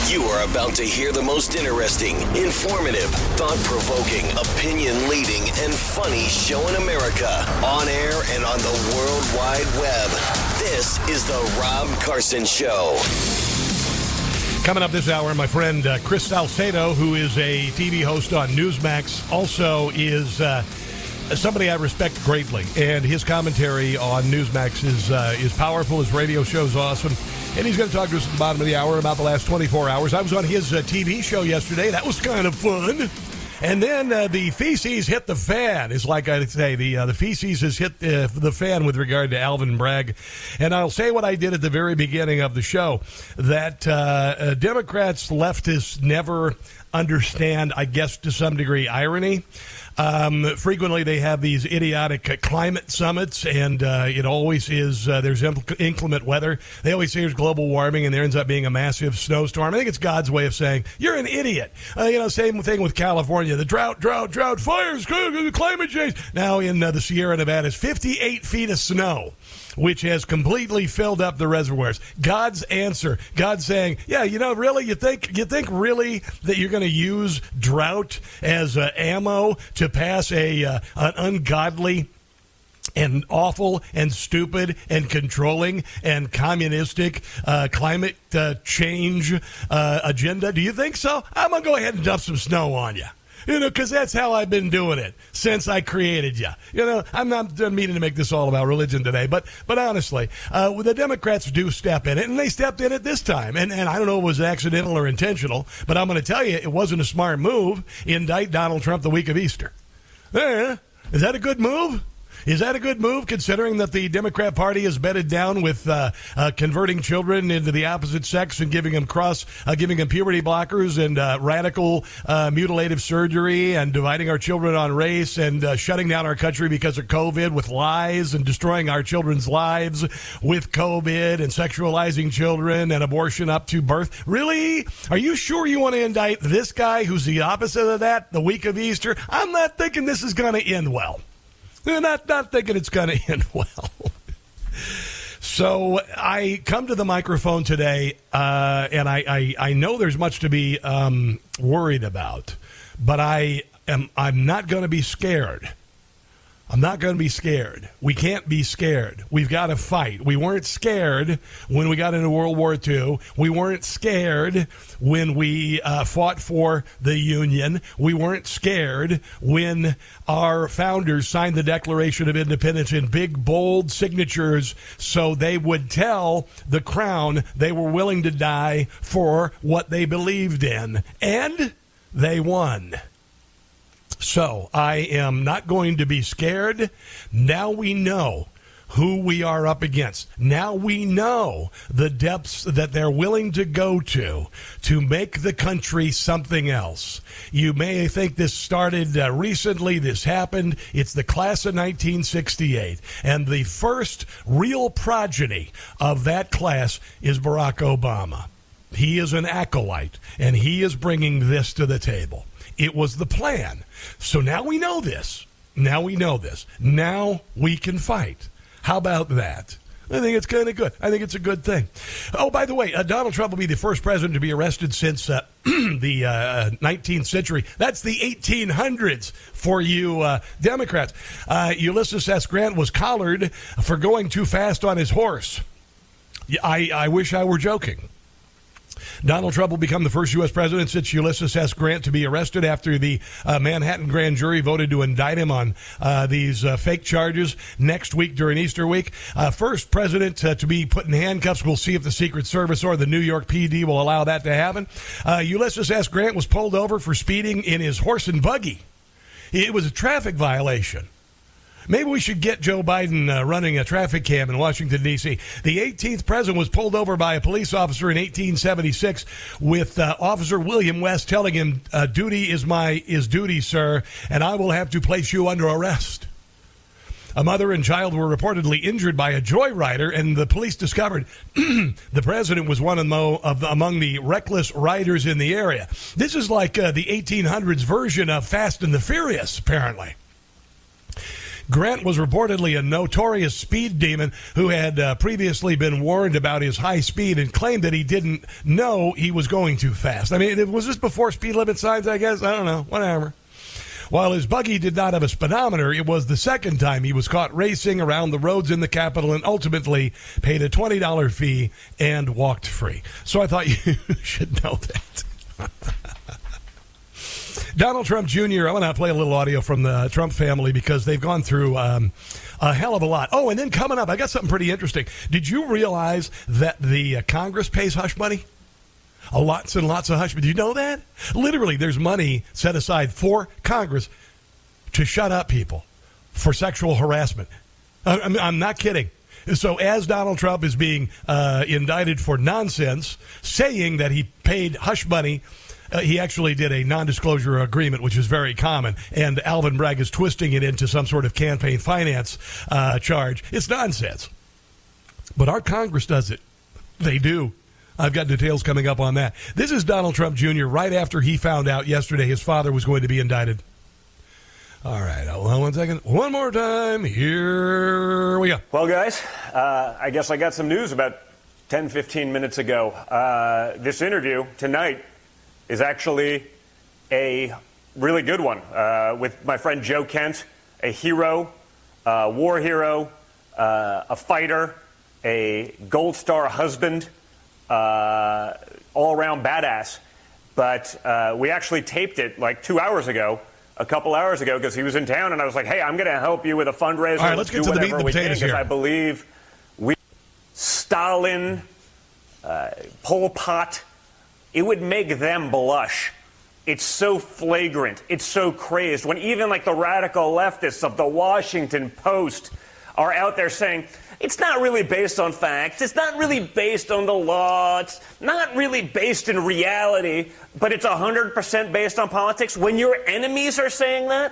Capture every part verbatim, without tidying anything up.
You are about to hear the most interesting, informative, thought-provoking, opinion-leading, and funny show in America. On air and on the World Wide Web. This is the Rob Carson Show. Coming up this hour, my friend uh, Chris Salcedo, who is a T V host on Newsmax, also is uh, somebody I respect greatly. And his commentary on Newsmax is, uh, is powerful. His radio show is awesome. And he's going to talk to us at the bottom of the hour about the last twenty-four hours. I was on his uh, T V show yesterday. That was kind of fun. And then uh, the feces hit the fan, is like I say. The uh, the feces has hit uh, the fan with regard to Alvin Bragg. And I'll say what I did at the very beginning of the show, that uh, uh, Democrats, leftists never understand, I guess to some degree, irony. Um, frequently, they have these idiotic uh, climate summits, and uh, it always is, uh, there's inc- inclement weather. They always say there's global warming, and there ends up being a massive snowstorm. I think it's God's way of saying, you're an idiot. Uh, you know, same thing with California. The drought, drought, drought, fires, climate change. Now in uh, the Sierra Nevadas, fifty-eight feet of snow, which has completely filled up the reservoirs. God's answer. God saying, yeah, you know, really, you think you think really that you're going to use drought as uh, ammo to pass a uh, an ungodly and awful and stupid and controlling and communistic uh, climate uh, change uh, agenda? Do you think so? I'm going to go ahead and dump some snow on you. You know, because that's how I've been doing it since I created you. You know, I'm not meaning to make this all about religion today, but but honestly, uh, the Democrats do step in it, and they stepped in it this time. And, and I don't know if it was accidental or intentional, but I'm going to tell you, it wasn't a smart move. Indict Donald Trump the week of Easter. Eh, is that a good move? Is that a good move, considering that the Democrat Party is bedded down with uh, uh, converting children into the opposite sex and giving them cross, uh, giving them puberty blockers and uh, radical uh, mutilative surgery and dividing our children on race and uh, shutting down our country because of COVID with lies and destroying our children's lives with COVID and sexualizing children and abortion up to birth? Really? Are you sure you want to indict this guy who's the opposite of that the week of Easter? I'm not thinking this is going to end well. They're not, not thinking it's going to end well. So I come to the microphone today, uh, and I, I, I know there's much to be um, worried about, but I am I'm not going to be scared. I'm not going to be scared. We can't be scared. We've got to fight. We weren't scared when we got into World War Two. We weren't scared when we uh, fought for the Union. We weren't scared when our founders signed the Declaration of Independence in big, bold signatures so they would tell the Crown they were willing to die for what they believed in. And they won. So I am not going to be scared. Now we know who we are up against. Now we know the depths that they're willing to go to to make the country something else. You may think this started uh, recently. This happened. It's the class of nineteen sixty-eight. And the first real progeny of that class is Barack Obama. He is an acolyte, and he is bringing this to the table. It was the plan. So now we know this. Now we know this. Now we can fight. How about that? I think it's kind of good. I think it's a good thing. Oh, by the way, uh, Donald Trump will be the first president to be arrested since uh, the uh, nineteenth century. That's the eighteen hundreds for you uh, Democrats. Uh, Ulysses S. Grant was collared for going too fast on his horse. I, I wish I were joking. Donald Trump will become the first U S president since Ulysses S. Grant to be arrested after the uh, Manhattan grand jury voted to indict him on uh, these uh, fake charges next week during Easter week. Uh, first president uh, to be put in handcuffs. We'll see if the Secret Service or the New York P D will allow that to happen. Uh, Ulysses S. Grant was pulled over for speeding in his horse and buggy. It was a traffic violation. Maybe we should get Joe Biden uh, running a traffic cam in Washington, D C The eighteenth president was pulled over by a police officer in eighteen seventy-six with uh, Officer William West telling him, uh, duty is my is duty, sir, and I will have to place you under arrest. A mother and child were reportedly injured by a joyrider, and the police discovered the president was one of the, of the, among the reckless riders in the area. This is like uh, the eighteen hundreds version of Fast and the Furious, apparently. Grant was reportedly a notorious speed demon who had uh, previously been warned about his high speed and claimed that he didn't know he was going too fast. I mean, was this before speed limit signs, I guess? I don't know. Whatever. While his buggy did not have a speedometer, it was the second time he was caught racing around the roads in the capital and ultimately paid a twenty dollars fee and walked free. So I thought you should know that. Donald Trump Junior, I'm going to play a little audio from the Trump family because they've gone through um, a hell of a lot. Oh, and then coming up, I got something pretty interesting. Did you realize that the uh, Congress pays hush money? A lots and lots of hush money. Do you know that? Literally, there's money set aside for Congress to shut up people for sexual harassment. I'm, I'm not kidding. So as Donald Trump is being uh, indicted for nonsense, saying that he paid hush money, Uh, he actually did a non-disclosure agreement, which is very common, and Alvin Bragg is twisting it into some sort of campaign finance uh, charge. It's nonsense. But our Congress does it. They do. I've got details coming up on that. This is Donald Trump Junior right after he found out yesterday his father was going to be indicted. All right, hold on one second. One more time. Here we go. Well, guys, uh, I guess I got some news about ten, fifteen minutes ago. Uh, this interview tonight is actually a really good one uh, with my friend Joe Kent, a hero, a war hero, uh, a fighter, a Gold Star husband, uh, all-around badass. But uh, we actually taped it like two hours ago, a couple hours ago, because he was in town, and I was like, hey, I'm going to help you with a fundraiser. All right, let's get to the meat and the potatoes here. I believe we, Stalin, uh, Pol Pot, it would make them blush. It's so flagrant. It's so crazed. When even like the radical leftists of the Washington Post are out there saying, it's not really based on facts. It's not really based on the law. It's not really based in reality, but it's one hundred percent based on politics. When your enemies are saying that,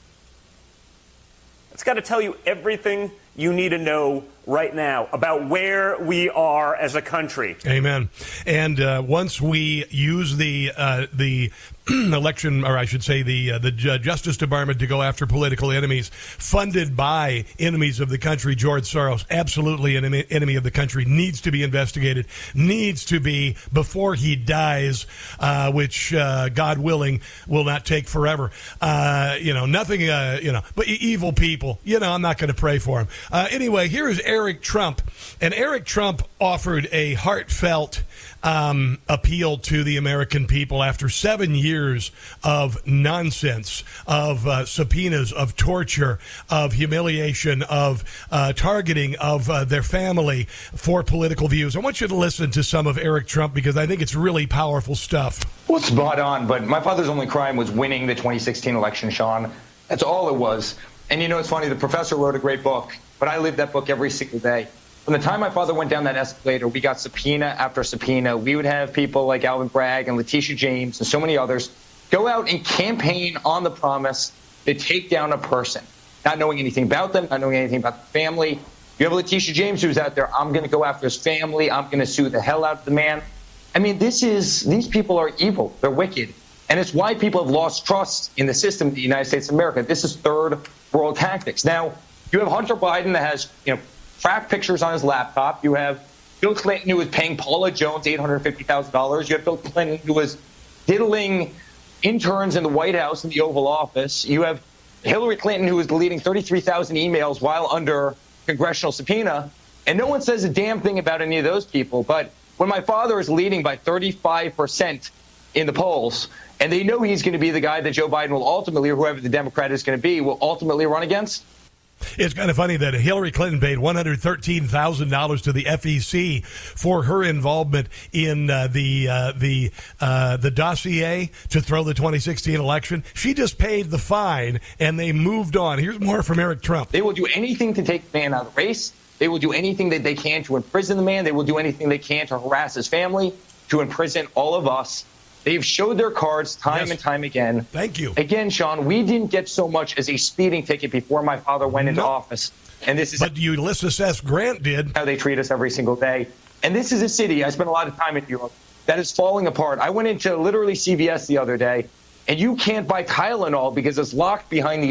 it's got to tell you everything you need to know right now about where we are as a country. Amen. And uh, once we use the uh, the election, or I should say the uh, the Justice Department to go after political enemies funded by enemies of the country, George Soros, absolutely an enemy of the country, needs to be investigated, needs to be before he dies, uh, which, uh, God willing, will not take forever. Uh, you know, nothing, uh, you know, but evil people, you know, I'm not going to pray for him. Uh, anyway, here is Eric Trump. And Eric Trump offered a heartfelt um, appeal to the American people after seven years of nonsense, of uh, subpoenas, of torture, of humiliation, of uh, targeting of uh, their family for political views. I want you to listen to some of Eric Trump because I think it's really powerful stuff. Well, spot on, but my father's only crime was winning the twenty sixteen election, Sean. That's all it was. And you know, it's funny, the professor wrote a great book, but I lived that book every single day. From the time my father went down that escalator, we got subpoena after subpoena. We would have people like Alvin Bragg and Letitia James and so many others go out and campaign on the promise to take down a person, not knowing anything about them, not knowing anything about the family. You have Letitia James who's out there, I'm going to go after his family. I'm going to sue the hell out of the man. I mean, this is, these people are evil. They're wicked. And it's why people have lost trust in the system of the United States of America. This is third world tactics. Now, you have Hunter Biden that has, you know, frack pictures on his laptop. You have Bill Clinton who was paying Paula Jones eight hundred fifty thousand dollars. You have Bill Clinton who was diddling interns in the White House in the Oval Office. You have Hillary Clinton who was deleting thirty-three thousand emails while under congressional subpoena. And no one says a damn thing about any of those people. But when my father is leading by thirty-five percent in the polls, and they know he's going to be the guy that Joe Biden will ultimately, or whoever the Democrat is going to be, will ultimately run against. It's kind of funny that Hillary Clinton paid one hundred thirteen thousand dollars to the F E C for her involvement in uh, the uh, the uh, the dossier to throw the twenty sixteen election. She just paid the fine, and they moved on. Here's more from Eric Trump. They will do anything to take the man out of the race. They will do anything that they can to imprison the man. They will do anything they can to harass his family, to imprison all of us. They've showed their cards time yes. and time again. Thank you. Again, Sean, we didn't get so much as a speeding ticket before my father went into nope. office. And this is But Ulysses S. Grant did. How they treat us every single day. And this is a city, I spent a lot of time in New York, that is falling apart. I went into literally C V S the other day, and you can't buy Tylenol because it's locked behind these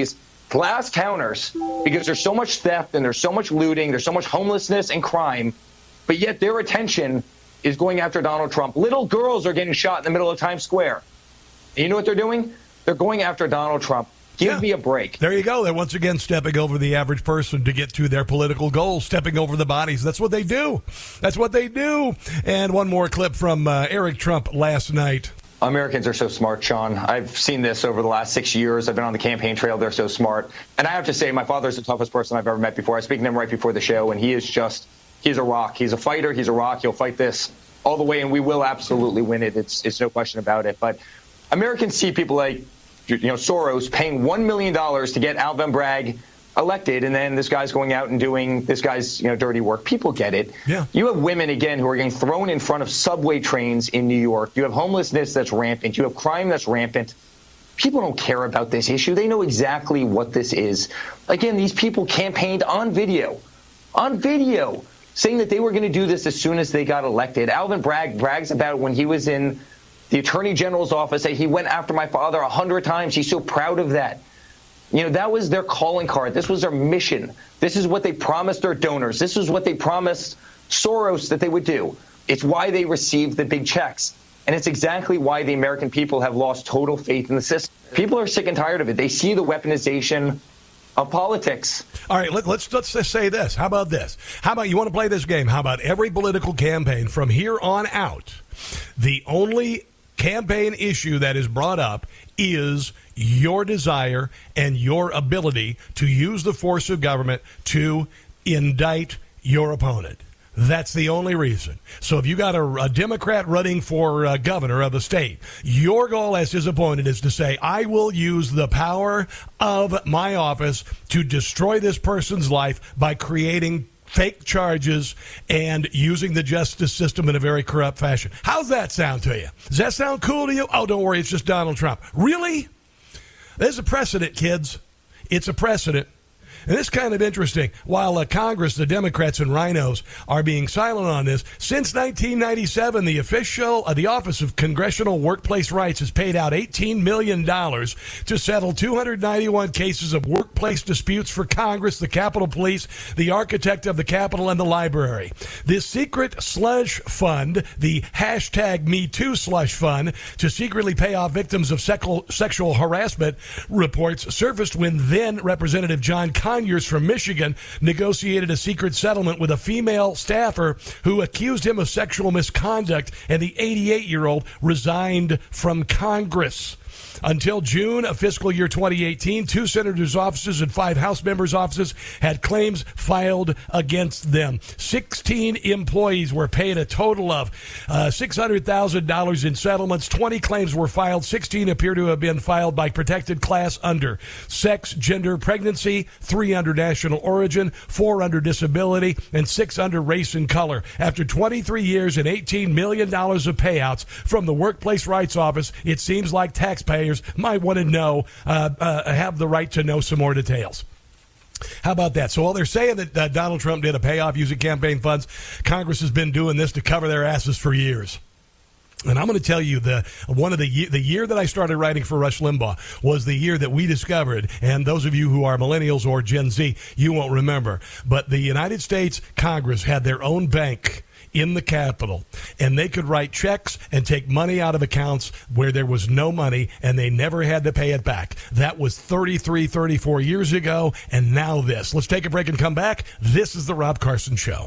glass counters because there's so much theft and there's so much looting, there's so much homelessness and crime, but yet their attention is going after Donald Trump. Little girls are getting shot in the middle of Times Square. And you know what they're doing? They're going after Donald Trump. Give yeah. me a break. There you go. They're once again stepping over the average person to get to their political goals, stepping over the bodies. That's what they do. That's what they do. And one more clip from uh, Eric Trump last night. Americans are so smart, Sean. I've seen this over the last six years. I've been on the campaign trail. They're so smart. And I have to say, my father's the toughest person I've ever met before. I speak to him right before the show, and he is just, he's a rock. He's a fighter. He's a rock. He'll fight this all the way, and we will absolutely win it. It's, it's no question about it. But Americans see people like, you know, Soros paying one million dollars to get Alvin Bragg elected, and then this guy's going out and doing this guy's, you know, dirty work. People get it. Yeah. You have women, again, who are getting thrown in front of subway trains in New York. You have homelessness that's rampant. You have crime that's rampant. People don't care about this issue. They know exactly what this is. Again, these people campaigned on video, on video, saying that they were going to do this as soon as they got elected. Alvin Bragg brags about when he was in the Attorney General's office that he went after my father a hundred times. He's so proud of that. You know, that was their calling card. This was their mission. This is what they promised their donors. This is what they promised Soros that they would do. It's why they received the big checks. And it's exactly why the American people have lost total faith in the system. People are sick and tired of it. They see the weaponization of politics. All right, let, let's let's just say this. How about this? How about you want to play this game? How about every political campaign from here on out, the only campaign issue that is brought up is your desire and your ability to use the force of government to indict your opponent. That's the only reason. So if you got a, a Democrat running for uh, governor of a state, your goal as his opponent is to say, I will use the power of my office to destroy this person's life by creating fake charges and using the justice system in a very corrupt fashion. How's that sound to you? Does that sound cool to you? Oh, don't worry, it's just Donald Trump. Really? There's a precedent, kids. It's a precedent. And this is kind of interesting. While uh, Congress, the Democrats and rhinos are being silent on this, since nineteen ninety-seven, the official, uh, the Office of Congressional Workplace Rights has paid out eighteen million dollars to settle two hundred ninety-one cases of workplace disputes for Congress, the Capitol Police, the architect of the Capitol, and the library. This secret slush fund, the hashtag Me Too slush fund, to secretly pay off victims of sexual, sexual harassment reports surfaced when then Representative John Conyers from Michigan negotiated a secret settlement with a female staffer who accused him of sexual misconduct, and the eighty-eight-year-old resigned from Congress. Until June of fiscal year twenty eighteen, two senators' offices and five House members' offices had claims filed against them. sixteen employees were paid a total of uh, six hundred thousand dollars in settlements. twenty claims were filed. sixteen appear to have been filed by protected class under sex, gender, pregnancy, three under national origin, four under disability, and six under race and color. After twenty-three years and eighteen million dollars of payouts from the Workplace Rights Office, it seems like taxpayers might want to know, uh, uh, have the right to know some more details. How about that? So while they're saying that uh, Donald Trump did a payoff using campaign funds, Congress has been doing this to cover their asses for years. And I'm going to tell you, the one of the the year that I started writing for Rush Limbaugh was the year that we discovered, and those of you who are millennials or Gen Z, you won't remember, but the United States Congress had their own bank in the Capitol, and they could write checks and take money out of accounts where there was no money, and they never had to pay it back. That was thirty-three, thirty-four years ago, and now this. Let's take a break and come back. This is the Rob Carson Show.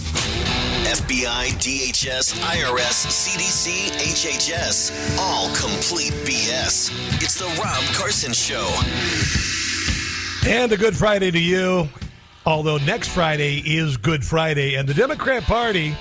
F B I, D H S, I R S, C D C, H H S. All complete B S. It's the Rob Carson Show. And a good Friday to you. Although next Friday is Good Friday, and the Democrat Party,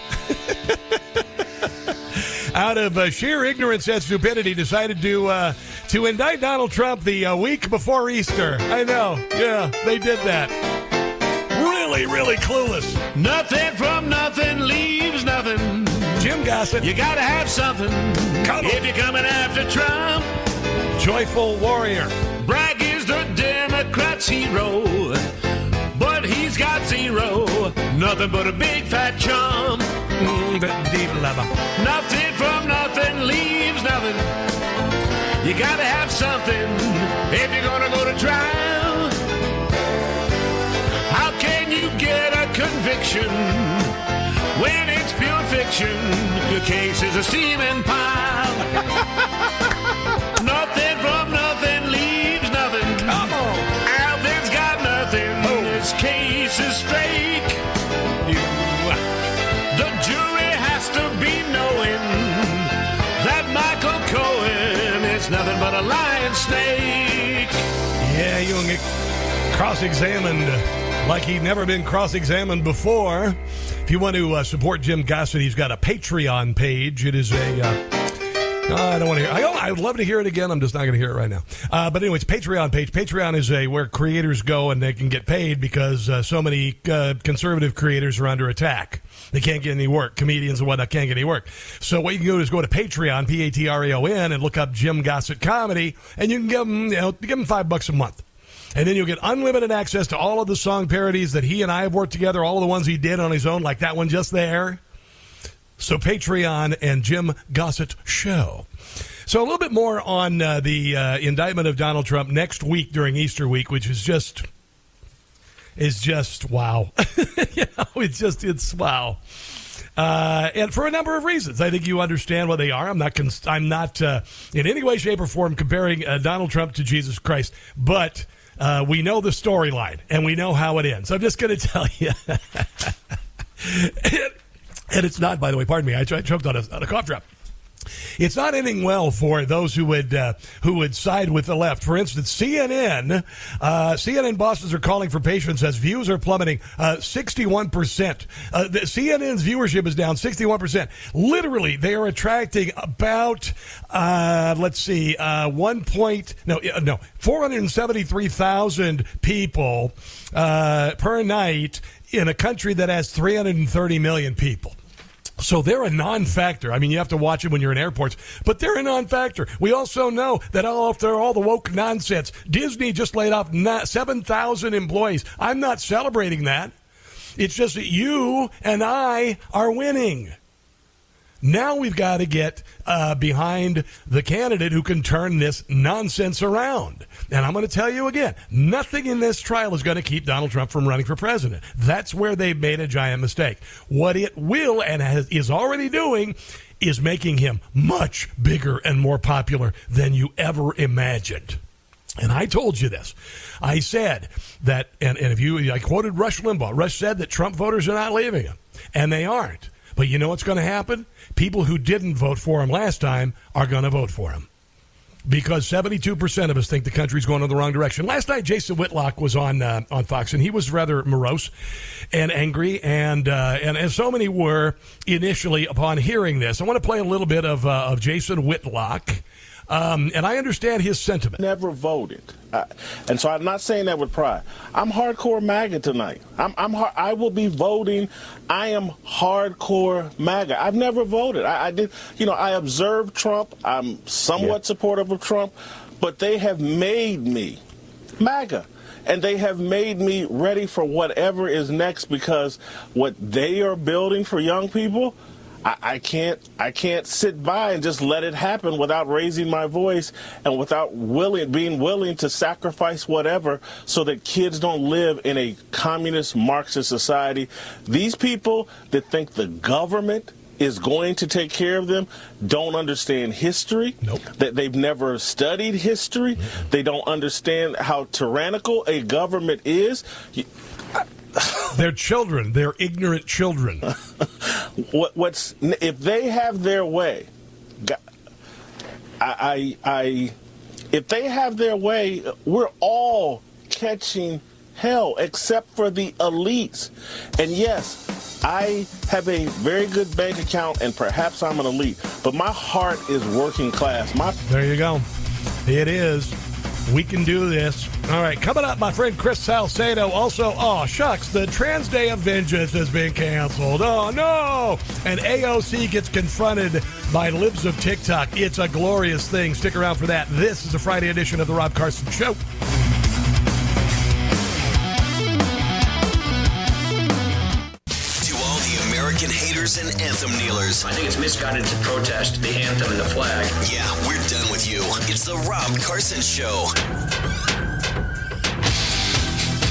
out of uh, sheer ignorance and stupidity, decided to uh, to indict Donald Trump the uh, week before Easter. I know, yeah, they did that. Really, really clueless. Nothing from nothing leaves nothing. Jim Gossett. You gotta have something Come if you're coming after Trump. Joyful warrior. Bragg is the Democrats' hero, but he's got zero. Nothing but a big fat chump. Mm, deep lover. Nothing from nothing leaves nothing. You gotta have something if you're gonna go to trial. conviction. When it's pure fiction, your case is a steaming pile. Nothing from nothing leaves nothing. Come on. Alvin's got nothing. Oh. This case is fake. You, the jury has to be knowing that Michael Cohen is nothing but a lying snake. Yeah, you can get cross-examined like he'd never been cross-examined before. If you want to uh, support Jim Gossett, he's got a Patreon page. It is a... Uh, no, I don't want to hear. I, I would love to hear it again. I'm just not going to hear it right now. Uh, but anyway, it's Patreon page. Patreon is a where creators go and they can get paid because uh, so many uh, conservative creators are under attack. They can't get any work. Comedians and whatnot can't get any work. So what you can do is go to Patreon, P A T R E O N, and look up Jim Gossett Comedy, and you can give them, you know, give them five bucks a month. And then you'll get unlimited access to all of the song parodies that he and I have worked together, all of the ones he did on his own, like that one just there. So Patreon and Jim Gossett Show. So a little bit more on uh, the uh, indictment of Donald Trump next week during Easter week, which is just is just wow. You know, it's just it's wow. Uh, and for a number of reasons, I think you understand what they are. I'm not cons- I'm not uh, in any way, shape, or form comparing uh, Donald Trump to Jesus Christ, but uh, we know the storyline and we know how it ends. I'm just going to tell you. And it's not, by the way, pardon me, I, I choked on a, on a cough drop. It's not ending well for those who would uh, who would side with the left. For instance, C N N, uh, C N N bosses are calling for patience as views are plummeting uh, sixty-one percent. Uh, the C N N's viewership is down sixty-one percent. Literally, they are attracting about, uh, let's see, uh, one point, no, no, four hundred seventy-three thousand people uh, per night in a country that has three hundred thirty million people. So they're a non-factor. I mean, you have to watch it when you're in airports, but they're a non-factor. We also know that all after all the woke nonsense, Disney just laid off seven thousand employees. I'm not celebrating that. It's just that you and I are winning. Now we've got to get uh, behind the candidate who can turn this nonsense around. And I'm going to tell you again, nothing in this trial is going to keep Donald Trump from running for president. That's where they've made a giant mistake. What it will and has, is already doing is making him much bigger and more popular than you ever imagined. And I told you this. I said that, and, and if you, I quoted Rush Limbaugh. Rush said that Trump voters are not leaving him, and they aren't. But you know what's going to happen? People who didn't vote for him last time are going to vote for him. Because seventy-two percent of us think the country's going in the wrong direction. Last night, Jason Whitlock was on uh, on Fox, and he was rather morose and angry, and uh, and as so many were initially upon hearing this. I want to play a little bit of uh, of Jason Whitlock, um, and I understand his sentiment. Never voted, uh, and so I'm not saying that with pride. I'm hardcore MAGA tonight. I'm, I'm I will be voting. I am hardcore MAGA. I've never voted. I, I did, you know, I observed Trump. I'm somewhat yeah. supportive of Trump, but they have made me MAGA. And they have made me ready for whatever is next, because what they are building for young people, I, I can't I can't sit by and just let it happen without raising my voice and without willing being willing to sacrifice whatever so that kids don't live in a communist Marxist society. These people that think the government is going to take care of them don't understand history. Nope. That they've never studied history. Mm-hmm. They don't understand how tyrannical a government is. They're children. They're ignorant children. what, what's if they have their way? I, I, I, if they have their way, we're all catching hell except for the elites. And yes, I have a very good bank account, and perhaps I'm an elite, but my heart is working class. My there you go. It is. We can do this. All right, coming up, my friend Chris Salcedo. Also, oh, shucks, the Trans Day of Vengeance has been canceled. Oh, no. And A O C gets confronted by libs of TikTok. It's a glorious thing. Stick around for that. This is a Friday edition of The Rob Carson Show. American haters and anthem kneelers. I think it's misguided to protest the anthem and the flag. Yeah, we're done with you. It's the Rob Carson Show.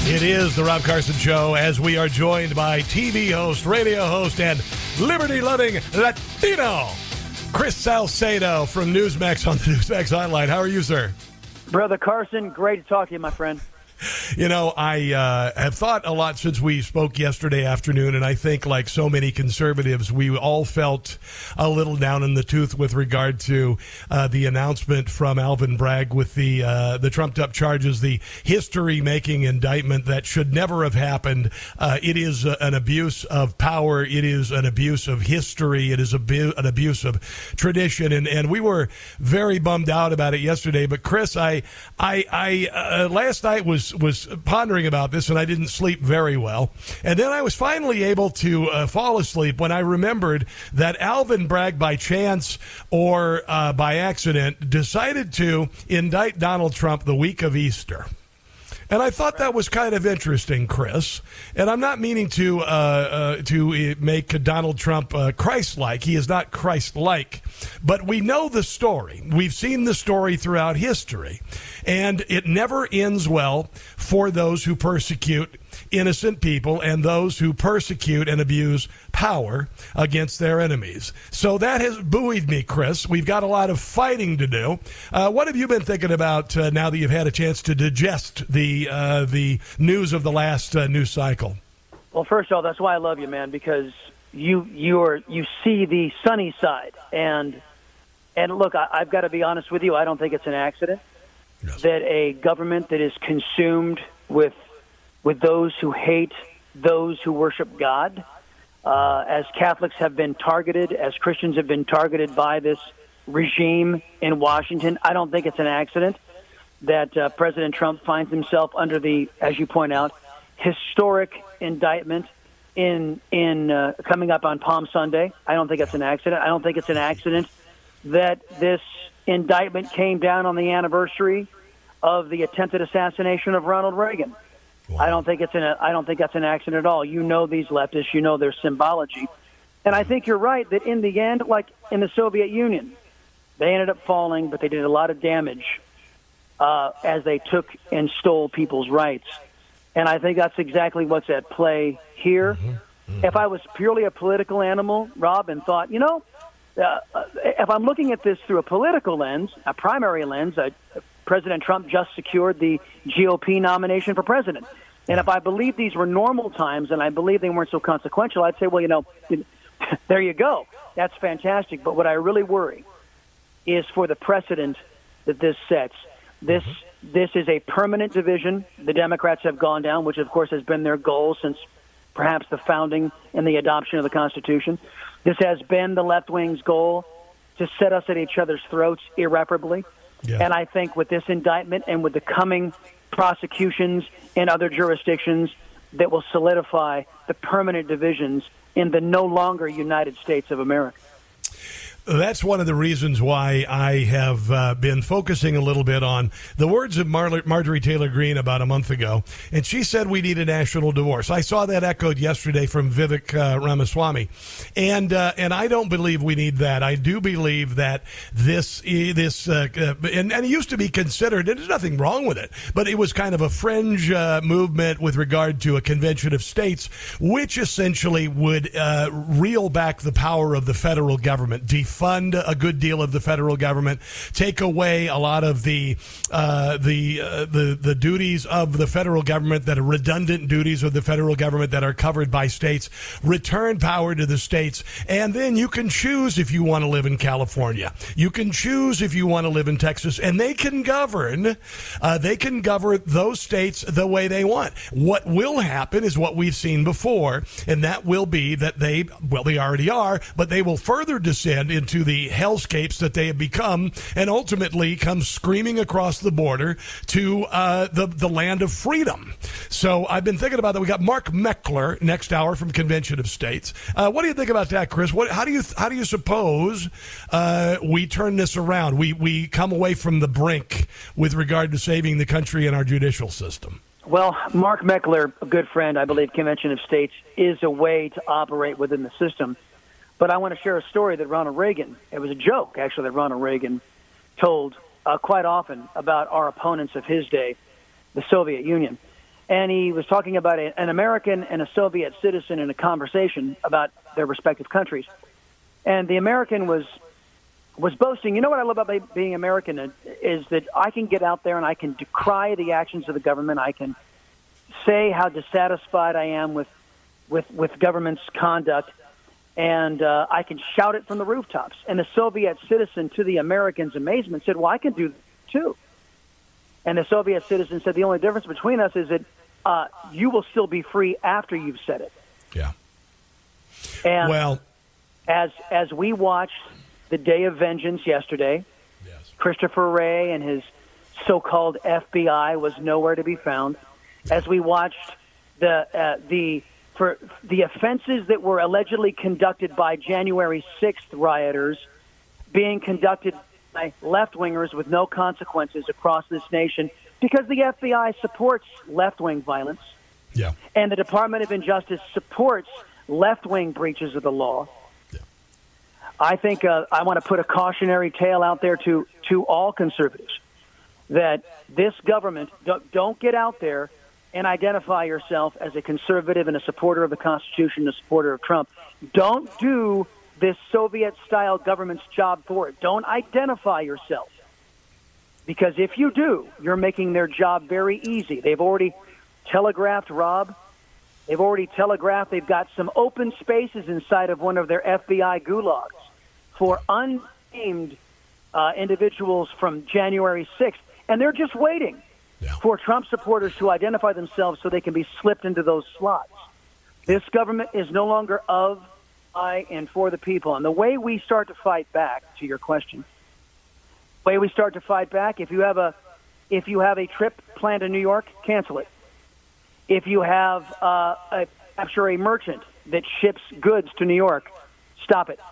It is the Rob Carson Show, as we are joined by T V host, radio host, and liberty-loving Latino, Chris Salcedo from Newsmax on the Newsmax Hotline. How are you, sir? Brother Carson, great to talk to you, my friend. You know, I uh, have thought a lot since we spoke yesterday afternoon, and I think, like so many conservatives, we all felt a little down in the tooth with regard to uh, the announcement from Alvin Bragg with the uh, the trumped-up charges, the history-making indictment that should never have happened. Uh, it is uh, an abuse of power. It is an abuse of history. It is abu- an abuse of tradition, and, and we were very bummed out about it yesterday. But, Chris, I, I, I uh, last night was was pondering about this, and I didn't sleep very well. And then I was finally able to uh, fall asleep when I remembered that Alvin Bragg, by chance or uh, by accident, decided to indict Donald Trump the week of Easter. And I thought that was kind of interesting, Chris. And I'm not meaning to uh, uh, to make Donald Trump uh, Christ-like. He is not Christ-like. But we know the story. We've seen the story throughout history. And it never ends well for those who persecute innocent people and those who persecute and abuse power against their enemies. So that has buoyed me, Chris. We've got a lot of fighting to do. Uh, what have you been thinking about uh, now that you've had a chance to digest the uh, the news of the last uh, news cycle? Well, first of all, that's why I love you, man, because you you are you see the sunny side, and and look, I, I've got to be honest with you. I don't think it's an accident yes. that a government that is consumed with with those who hate those who worship God, uh, as Catholics have been targeted, as Christians have been targeted by this regime in Washington. I don't think it's an accident that uh, President Trump finds himself under the, as you point out, historic indictment in in uh, coming up on Palm Sunday. I don't think it's an accident. I don't think it's an accident that this indictment came down on the anniversary of the attempted assassination of Ronald Reagan. Wow. I don't think it's an. I don't think that's an accident at all. You know these leftists. You know their symbology, and I think you're right that in the end, like in the Soviet Union, they ended up falling, but they did a lot of damage uh, as they took and stole people's rights. And I think that's exactly what's at play here. Mm-hmm. Mm-hmm. If I was purely a political animal, Rob, and thought, you know, uh, if I'm looking at this through a political lens, a primary lens, uh, President Trump just secured the G O P nomination for president. And if I believe these were normal times and I believe they weren't so consequential, I'd say, well, you know, there you go. That's fantastic. But what I really worry is for the precedent that this sets. This mm-hmm. this is a permanent division. The Democrats have gone down, which, of course, has been their goal since perhaps the founding and the adoption of the Constitution. This has been the left wing's goal, to set us at each other's throats irreparably. Yeah. And I think with this indictment and with the coming prosecutions in other jurisdictions that will solidify the permanent divisions in the no longer United States of America. That's one of the reasons why I have uh, been focusing a little bit on the words of Mar- Marjorie Taylor Greene about a month ago. And she said we need a national divorce. I saw that echoed yesterday from Vivek uh, Ramaswamy. And uh, and I don't believe we need that. I do believe that this, this uh, uh, and, and it used to be considered, and there's nothing wrong with it, but it was kind of a fringe uh, movement with regard to a convention of states, which essentially would uh, reel back the power of the federal government, fund a good deal of the federal government, take away a lot of the uh, the uh, the the duties of the federal government that are redundant duties of the federal government that are covered by states, return power to the states, and then you can choose if you want to live in California. You can choose if you want to live in Texas, and they can govern. Uh, they can govern those states the way they want. What will happen is what we've seen before, and that will be that they, well, they already are, but they will further descend in into the hellscapes that they have become, and ultimately come screaming across the border to uh, the the land of freedom. So I've been thinking about that. We got Mark Meckler next hour from Convention of States. Uh, what do you think about that, Chris? What, how do you how do you suppose uh, we turn this around? We we come away from the brink with regard to saving the country and our judicial system. Well, Mark Meckler, a good friend, I believe Convention of States is a way to operate within the system. But I want to share a story that Ronald Reagan, it was a joke, actually, that Ronald Reagan told uh, quite often about our opponents of his day, the Soviet Union. and he was talking about a, an American and a Soviet citizen in a conversation about their respective countries. And the American was was boasting, you know what I love about being American is that I can get out there and I can decry the actions of the government. I can say how dissatisfied I am with with, with government's conduct, and uh, I can shout it from the rooftops. And the Soviet citizen, to the American's amazement, said, well, I can do that too. And the Soviet citizen said, the only difference between us is that uh, you will still be free after you've said it. Yeah. And well, as as we watched the Day of Vengeance yesterday, yes. Christopher Wray and his so-called F B I was nowhere to be found. As we watched the uh, the for the offenses that were allegedly conducted by January sixth rioters being conducted by left-wingers with no consequences across this nation, because the F B I supports left-wing violence, yeah, and the Department of Injustice supports left-wing breaches of the law. Yeah. I think uh, I want to put a cautionary tale out there to, to all conservatives that this government, don't, don't get out there and identify yourself as a conservative and a supporter of the Constitution, a supporter of Trump. Don't do this Soviet-style government's job for it. Don't identify yourself. Because if you do, you're making their job very easy. They've already telegraphed, Rob, they've already telegraphed they've got some open spaces inside of one of their F B I gulags for unnamed uh, individuals from January sixth. And they're just waiting yeah. for Trump supporters to identify themselves so they can be slipped into those slots. This government is no longer of, by, and for the people. And the way we start to fight back, to your question, the way we start to fight back, if you have a, if you have a trip planned to New York, cancel it. If you have uh, a, capture a merchant that ships goods to New York, stop it.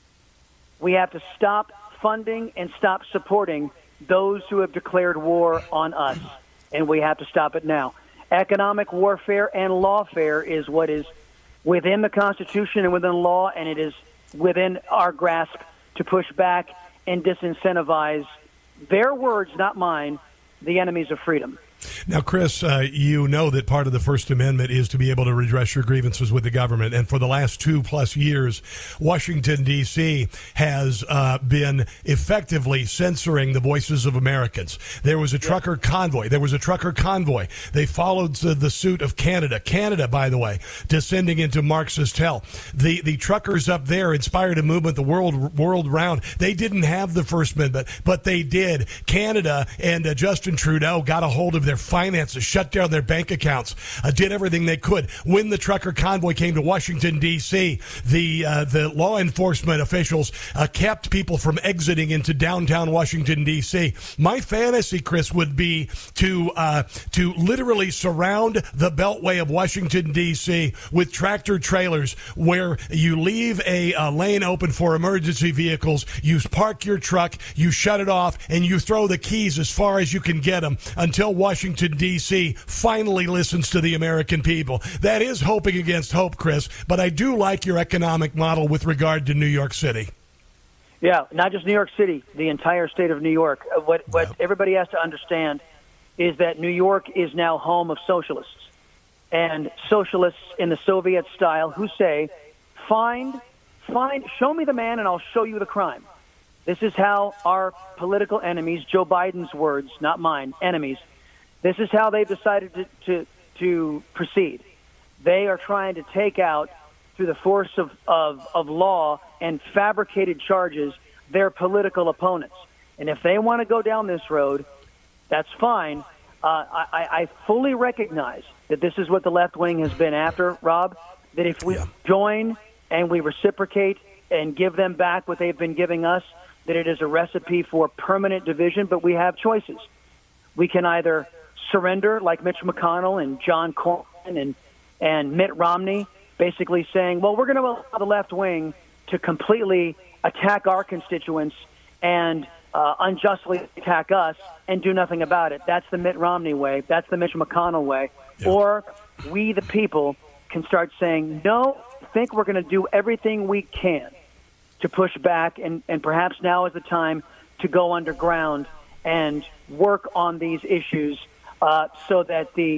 We have to stop funding and stop supporting those who have declared war on us, and we have to stop it now. Economic warfare and lawfare is what is within the Constitution and within law, and it is within our grasp to push back and disincentivize, their words, not mine, the enemies of freedom. Now, Chris, uh, you know that part of the First Amendment is to be able to redress your grievances with the government. And for the last two plus years, Washington, D C has uh, been effectively censoring the voices of Americans. There was a trucker convoy. There was a trucker convoy. They followed the, the suit of Canada. Canada, by the way, descending into Marxist hell. The the truckers up there inspired a movement the world world round. They didn't have the First Amendment, but they did. Canada and uh, Justin Trudeau got a hold of their finances, shut down their bank accounts, uh, did everything they could. When the trucker convoy came to Washington, D C, the uh, the law enforcement officials uh, kept people from exiting into downtown Washington, D C. My fantasy, Chris, would be to uh, to literally surround the beltway of Washington, D C with tractor trailers where you leave a, a lane open for emergency vehicles, you park your truck, you shut it off, and you throw the keys as far as you can get them until Washington Washington, D C finally listens to the American people. That is hoping against hope, Chris, but I do like your economic model with regard to New York City. Yeah, not just New York City, the entire state of New York. What, what yeah. everybody has to understand is that New York is now home of socialists, and socialists in the Soviet style who say, find, find, show me the man and I'll show you the crime. This is how our political enemies, Joe Biden's words, not mine, enemies, this is how they've decided to, to, to proceed. They are trying to take out, through the force of, of, of law and fabricated charges, their political opponents. And if they want to go down this road, that's fine. Uh, I, I fully recognize that this is what the left wing has been after, Rob, that if we yeah. join and we reciprocate and give them back what they've been giving us, that it is a recipe for permanent division, but we have choices. We can either surrender like Mitch McConnell and John Cornyn and, and Mitt Romney, basically saying, well, we're going to allow the left wing to completely attack our constituents and uh, unjustly attack us and do nothing about it. That's the Mitt Romney way. That's the Mitch McConnell way. Yeah. Or we, the people, can start saying, no, I think we're going to do everything we can to push back, and, and perhaps now is the time to go underground and work on these issues uh, so that the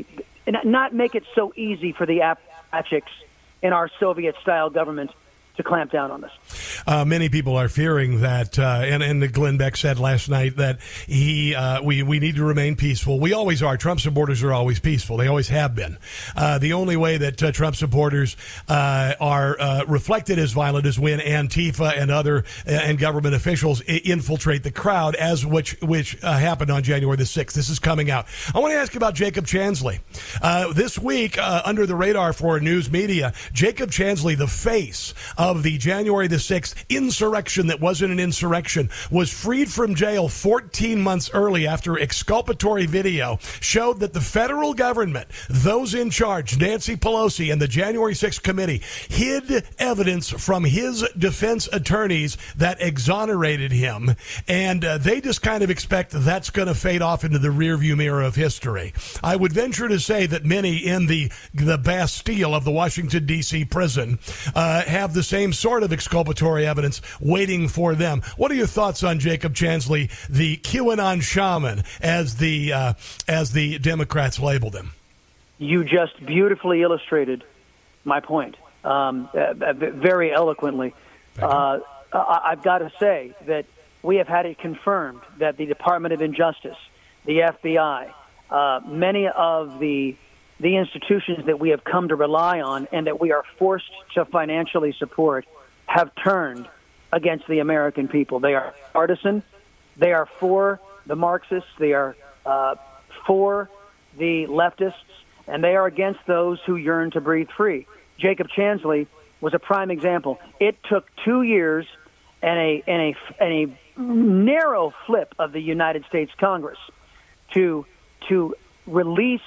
and not make it so easy for the Appalachians in our Soviet-style government to clamp down on this. Uh, many people are fearing that, uh, and, and Glenn Beck said last night that he, uh, we, we need to remain peaceful. We always are. Trump supporters are always peaceful. They always have been. Uh, the only way that uh, Trump supporters uh, are uh, reflected as violent is when Antifa and other uh, and government officials I- infiltrate the crowd, as which which uh, happened on January the sixth. This is coming out. I want to ask you about Jacob Chansley. Uh, this week, uh, under the radar for news media, Jacob Chansley, the face of the January the sixth insurrection that wasn't an insurrection, was freed from jail fourteen months early after exculpatory video showed that the federal government, those in charge, Nancy Pelosi and the January sixth committee, hid evidence from his defense attorneys that exonerated him. And uh, they just kind of expect that's going to fade off into the rearview mirror of history. I would venture to say that many in the, the Bastille of the Washington, D C prison uh, have the same sort of exculpatory evidence waiting for them. What are your thoughts on Jacob Chansley, the QAnon shaman, as the uh, as the Democrats labeled him? You just beautifully illustrated my point, um, uh, very eloquently. Uh, I've got to say that we have had it confirmed that the Department of Injustice, the F B I, uh, many of the the institutions that we have come to rely on and that we are forced to financially support have turned against the American people. They are partisan. They are for the Marxists. They are uh, for the leftists. And they are against those who yearn to breathe free. Jacob Chansley was a prime example. It took two years and a, and a, and a narrow flip of the United States Congress to to release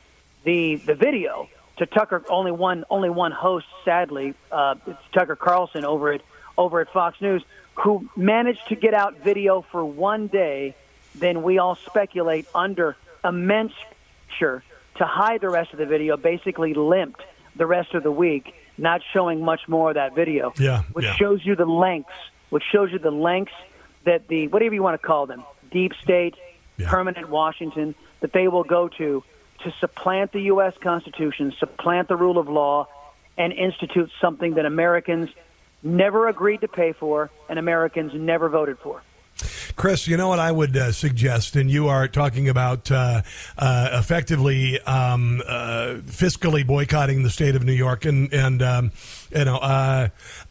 the the video to Tucker. Only one only one host, sadly, uh, it's Tucker Carlson over at over at Fox News, who managed to get out video for one day. Then we all speculate under immense pressure to hide the rest of the video, basically limped the rest of the week, not showing much more of that video. Yeah, which yeah. shows you the lengths, which shows you the lengths that the whatever you want to call them, deep state, yeah. permanent Washington, that they will go to to supplant the U S Constitution, supplant the rule of law, and institute something that Americans never agreed to pay for and Americans never voted for. Chris, you know what I would uh, suggest, and you are talking about uh, uh, effectively um, uh, fiscally boycotting the state of New York, and and um, you know. Uh,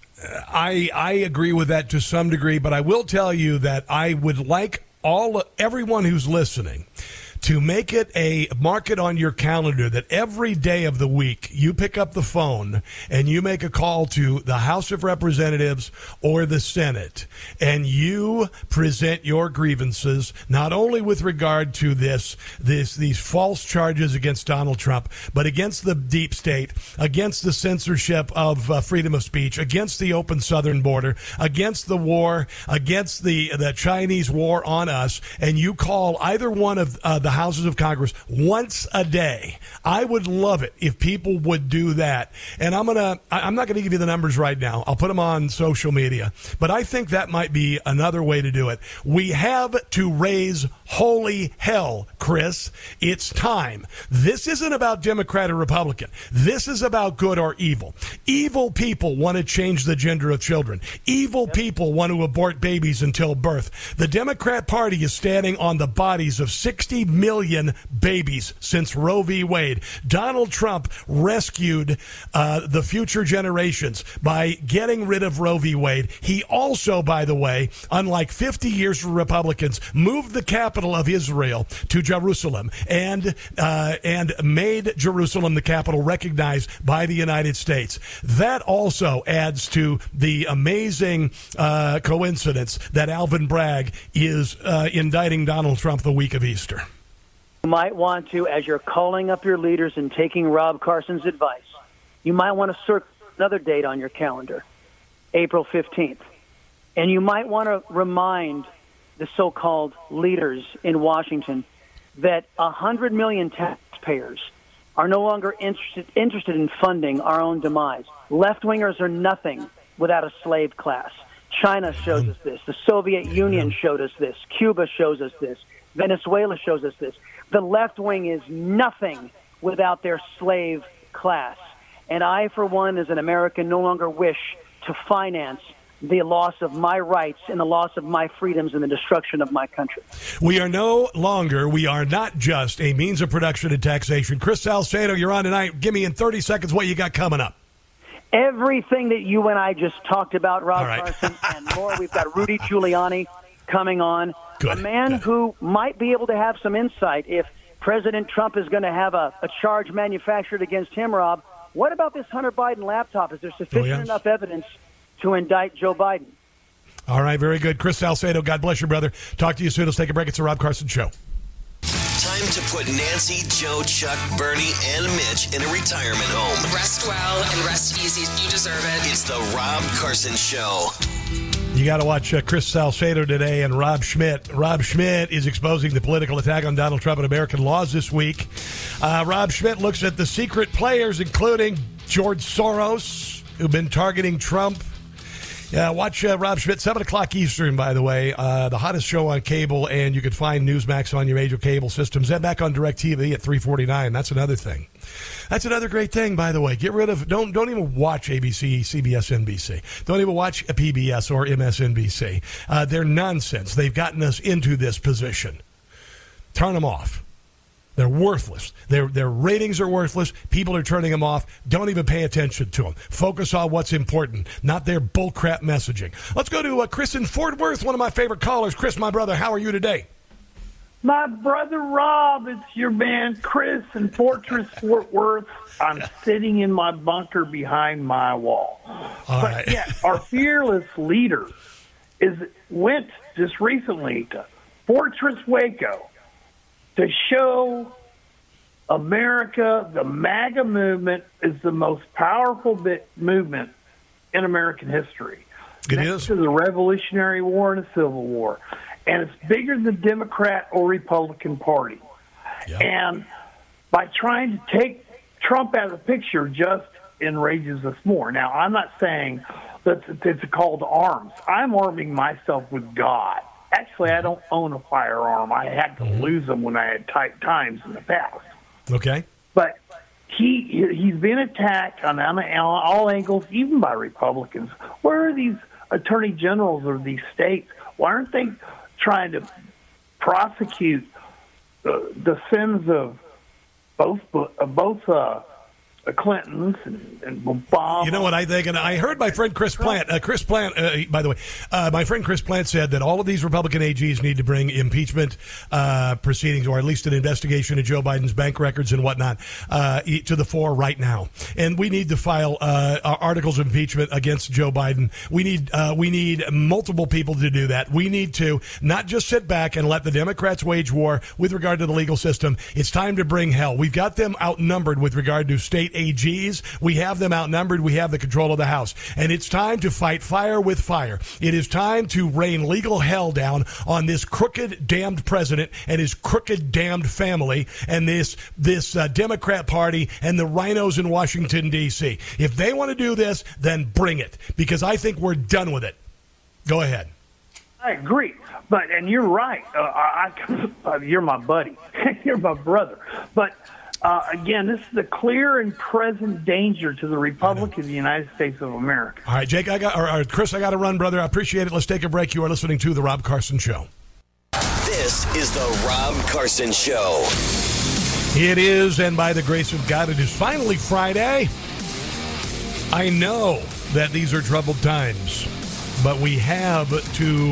I I agree with that to some degree, but I will tell you that I would like all everyone who's listening to make it a mark it on your calendar that every day of the week you pick up the phone and you make a call to the House of Representatives or the Senate, and you present your grievances not only with regard to this this these false charges against Donald Trump, but against the deep state, against the censorship of uh, freedom of speech, against the open southern border, against the war, against the the Chinese war on us, and you call either one of uh, the houses of Congress once a day. I would love it if people would do that. And I'm gonna I'm not gonna give you the numbers right now. I'll put them on social media. But I think that might be another way to do it. We have to raise holy hell, Chris. It's time. This isn't about Democrat or Republican. This is about good or evil. Evil people want to change the gender of children. Evil people want to abort babies until birth. The Democrat Party is standing on the bodies of sixty million babies since Roe v. Wade. Donald Trump rescued uh, the future generations by getting rid of Roe v. Wade. He also, by the way, unlike fifty years for Republicans, moved the capital of Israel to Jerusalem and uh, and made Jerusalem the capital recognized by the United States. That also adds to the amazing uh, coincidence that Alvin Bragg is uh, indicting Donald Trump the week of Easter. You might want to, as you're calling up your leaders and taking Rob Carson's advice, you might want to circle another date on your calendar, April fifteenth. And you might want to remind the so-called leaders in Washington that one hundred million taxpayers are no longer interested, interested in funding our own demise. Left-wingers are nothing without a slave class. China shows us this. The Soviet Union showed us this. Cuba shows us this. Venezuela shows us this. The left wing is nothing without their slave class. And I, for one, as an American, no longer wish to finance the loss of my rights and the loss of my freedoms and the destruction of my country. We are no longer, we are not just a means of production and taxation. Chris Salcedo, you're on tonight. Give me in thirty seconds what you got coming up. Everything that you and I just talked about, Rob right. Carson, and more. We've got Rudy Giuliani coming on, Good. a man Good. who might be able to have some insight if President Trump is going to have a, a charge manufactured against him, Rob. What about this Hunter Biden laptop? Is there sufficient oh, yes. enough evidence to indict Joe Biden? All right, very good. Chris Salcedo, God bless you, brother. Talk to you soon. Let's take a break. It's the Rob Carson Show. Time to put Nancy, Joe, Chuck, Bernie, and Mitch in a retirement home. Rest well and rest easy. You deserve it. It's the Rob Carson Show. You got to watch uh, Chris Salcedo today and Rob Schmidt. Rob Schmidt is exposing the political attack on Donald Trump and American laws this week. Uh, Rob Schmidt looks at the secret players, including George Soros, who've been targeting Trump. Yeah, watch uh, Rob Schmidt, seven o'clock Eastern, by the way, uh, the hottest show on cable, and you can find Newsmax on your major cable systems and back on DirecTV at three forty-nine. That's another thing. That's another great thing, by the way. Get rid of, don't don't even watch A B C, C B S, N B C. Don't even watch a P B S or M S N B C. Uh, they're nonsense. They've gotten us into this position. Turn them off. They're worthless. Their their ratings are worthless. People are turning them off. Don't even pay attention to them. Focus on what's important, not their bullcrap messaging. Let's go to uh, Chris in Fort Worth, one of my favorite callers. Chris, my brother, how are you today? My brother Rob, it's your man Chris in Fortress Fort Worth. I'm sitting in my bunker behind my wall. All but right. yeah, our fearless leader is went just recently to Fortress Waco to show America the MAGA movement is the most powerful bit movement in American history. It Next is. to the Revolutionary War and the Civil War. And it's bigger than the Democrat or Republican Party. Yep. And by trying to take Trump out of the picture just enrages us more. Now, I'm not saying that it's a call to arms. I'm arming myself with God. Actually, I don't own a firearm. I had to lose them when I had tight times in the past. Okay. But he he's been attacked on, on all angles, even by Republicans. Where are these attorney generals of these states? Why aren't they trying to prosecute the, the sins of both uh, both uh, Clintons and, and Obama? You know what I think? And I heard my friend Chris Plant. Uh, Chris Plant, uh, by the way, uh, my friend Chris Plant said that all of these Republican A Gs need to bring impeachment uh, proceedings, or at least an investigation of Joe Biden's bank records and whatnot, uh, to the fore right now. And we need to file uh, articles of impeachment against Joe Biden. We need uh, we need multiple people to do that. We need to not just sit back and let the Democrats wage war with regard to the legal system. It's time to bring hell. We've got them outnumbered with regard to state A Gs. We have them outnumbered. We have the control of the House. And it's time to fight fire with fire. It is time to rain legal hell down on this crooked, damned president and his crooked, damned family and this this uh, Democrat Party and the rhinos in Washington, D C. If they want to do this, then bring it, because I think we're done with it. Go ahead. I agree. But, and you're right. Uh, I, I, you're my buddy. You're my brother. But, Uh, again, this is a clear and present danger to the Republic of the United States of America. All right, Jake, I got, or, or Chris, I got to run, brother. I appreciate it. Let's take a break. You are listening to The Rob Carson Show. This is the Rob Carson Show. It is, and by the grace of God, it is finally Friday. I know that these are troubled times, but we have to,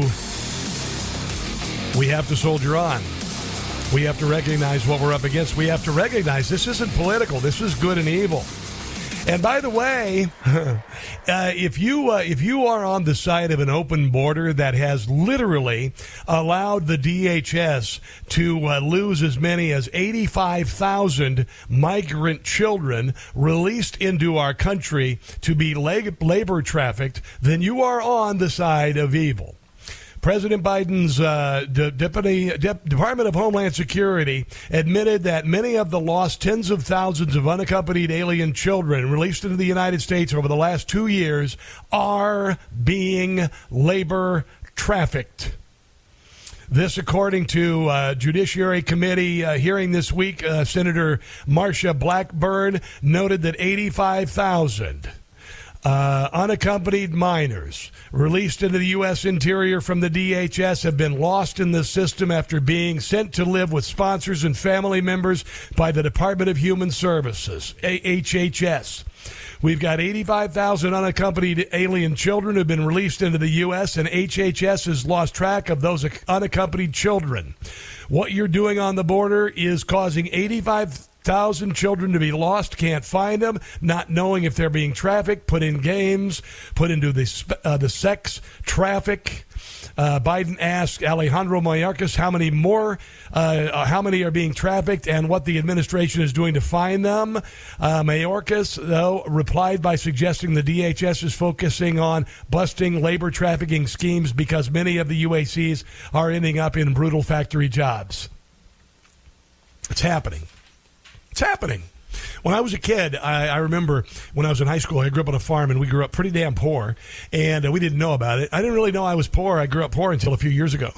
we have to soldier on. We have to recognize what we're up against. We have to recognize this isn't political. This is good and evil. And by the way, uh, if you uh, if you are on the side of an open border that has literally allowed the D H S to uh, lose as many as eighty-five thousand migrant children released into our country to be labor trafficked, then you are on the side of evil. President Biden's uh, De- Deputy De- Department of Homeland Security admitted that many of the lost tens of thousands of unaccompanied alien children released into the United States over the last two years are being labor trafficked. This, according to uh, Judiciary Committee uh, hearing this week, uh, Senator Marsha Blackburn noted that eighty-five thousand uh, unaccompanied minors released into the U S interior from the D H S have been lost in the system after being sent to live with sponsors and family members by the Department of Human Services, H H S. We've got eighty-five thousand unaccompanied alien children who have been released into the U S, and H H S has lost track of those unaccompanied children. What you're doing on the border is causing eighty-five thousand children to be lost, can't find them, not knowing if they're being trafficked, put in games, put into the, uh, the sex traffic. Uh, Biden asked Alejandro Mayorkas how many more, uh, how many are being trafficked and what the administration is doing to find them. Uh, Mayorkas, though, replied by suggesting the D H S is focusing on busting labor trafficking schemes because many of the U A Cs are ending up in brutal factory jobs. It's happening. It's happening. When I was a kid, I, I remember when I was in high school, I grew up on a farm, and we grew up pretty damn poor, and uh, we didn't know about it. I didn't really know I was poor. I grew up poor until a few years ago.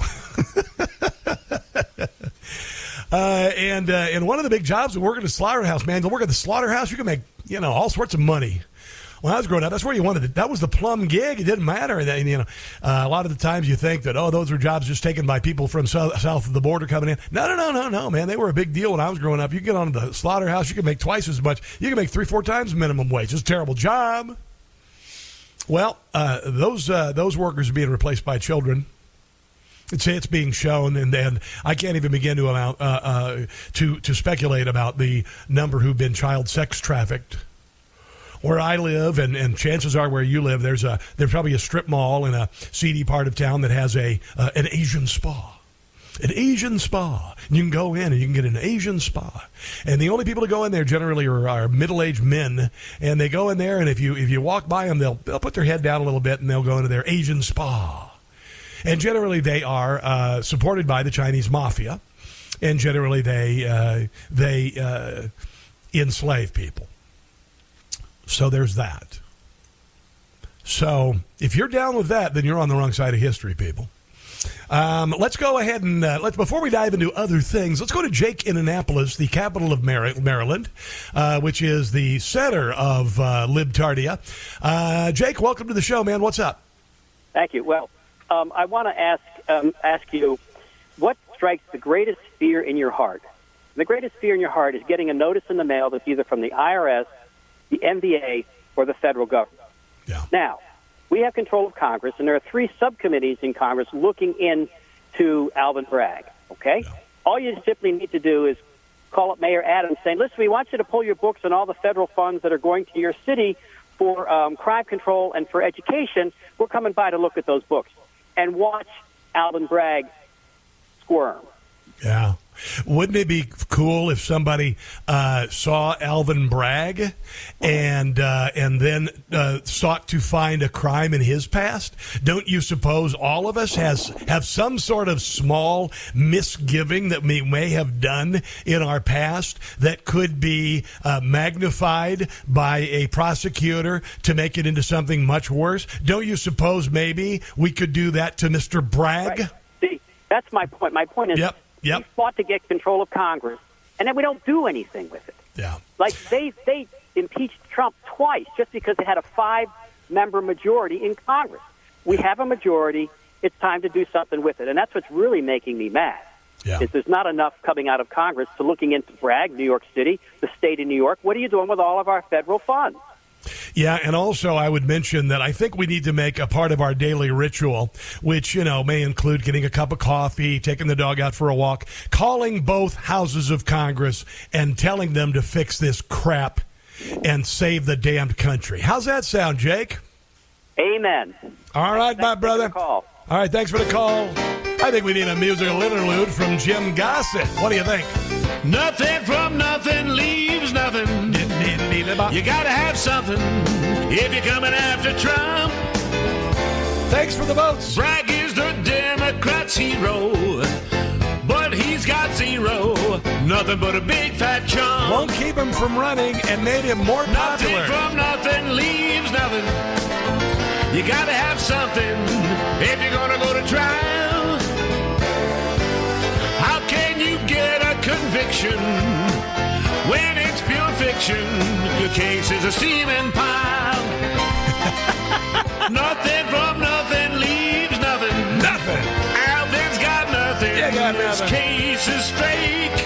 uh, and uh, and one of the big jobs was working at a slaughterhouse, man. To work at the slaughterhouse, you can make, you know, all sorts of money. When I was growing up, that's where you wanted it. That was the plum gig. It didn't matter. That, you know, uh, a lot of the times you think that, oh, those are jobs just taken by people from south, south of the border coming in. No, no, no, no, no, man. They were a big deal when I was growing up. You get on the slaughterhouse, you can make twice as much. You can make three, four times minimum wage. It's a terrible job. Well, uh, those uh, those workers are being replaced by children. It's it's being shown, and then I can't even begin to amount, uh, uh, to to speculate about the number who've been child sex trafficked. Where I live, and, and chances are where you live, there's a there's probably a strip mall in a seedy part of town that has a uh, an Asian spa. An Asian spa. You can go in and you can get an Asian spa. And the only people to go in there generally are, are middle-aged men. And they go in there, and if you if you walk by them, they'll, they'll put their head down a little bit, and they'll go into their Asian spa. And generally they are uh, supported by the Chinese mafia. And generally they, uh, they uh, enslave people. So there's that. So if you're down with that, then you're on the wrong side of history, people. Um, let's go ahead and uh, let's before we dive into other things, let's go to Jake in Annapolis, the capital of Maryland, uh, which is the center of uh, Libtardia. Uh, Jake, welcome to the show, man. What's up? Thank you. Well, um, I want to ask um, ask you, what strikes the greatest fear in your heart? The greatest fear in your heart is getting a notice in the mail that's either from the I R S, the N B A, or the federal government. Yeah. Now, we have control of Congress, and there are three subcommittees in Congress looking into Alvin Bragg, okay? Yeah. All you simply need to do is call up Mayor Adams saying, listen, we want you to pull your books on all the federal funds that are going to your city for um, crime control and for education. We're coming by to look at those books. And watch Alvin Bragg squirm. Yeah. Wouldn't it be cool if somebody uh, saw Alvin Bragg and uh, and then uh, sought to find a crime in his past? Don't you suppose all of us has have some sort of small misgiving that we may have done in our past that could be uh, magnified by a prosecutor to make it into something much worse? Don't you suppose maybe we could do that to Mister Bragg? Right. See, that's my point. My point is, yep. Yep. we fought to get control of Congress, and then we don't do anything with it. Yeah. Like they they impeached Trump twice just because it had a five-member majority in Congress. We have a majority. It's time to do something with it, and that's what's really making me mad. Yeah. Is there's not enough coming out of Congress to looking into Bragg, New York City, the state of New York. What are you doing with all of our federal funds? Yeah, and also I would mention that I think we need to make a part of our daily ritual, which, you know, may include getting a cup of coffee, taking the dog out for a walk, calling both houses of Congress and telling them to fix this crap and save the damned country. How's that sound, Jake? Amen. All right, thanks, my thanks brother. For the call. All right, thanks for the call. I think we need a musical interlude from Jim Gossett. What do you think? Nothing from nothing leaves nothing. You gotta have something if you're coming after Trump. Thanks for the votes. Bragg is the Democrats' hero, but he's got zero. Nothing but a big fat chump. Won't keep him from running and made him more popular. Nothing from nothing leaves nothing. You gotta have something if you're gonna go to trial. conviction. When it's pure fiction, your case is a steaming pile. Nothing from nothing leaves nothing. Nothing. Alvin's got nothing. You got this nothing. case is fake.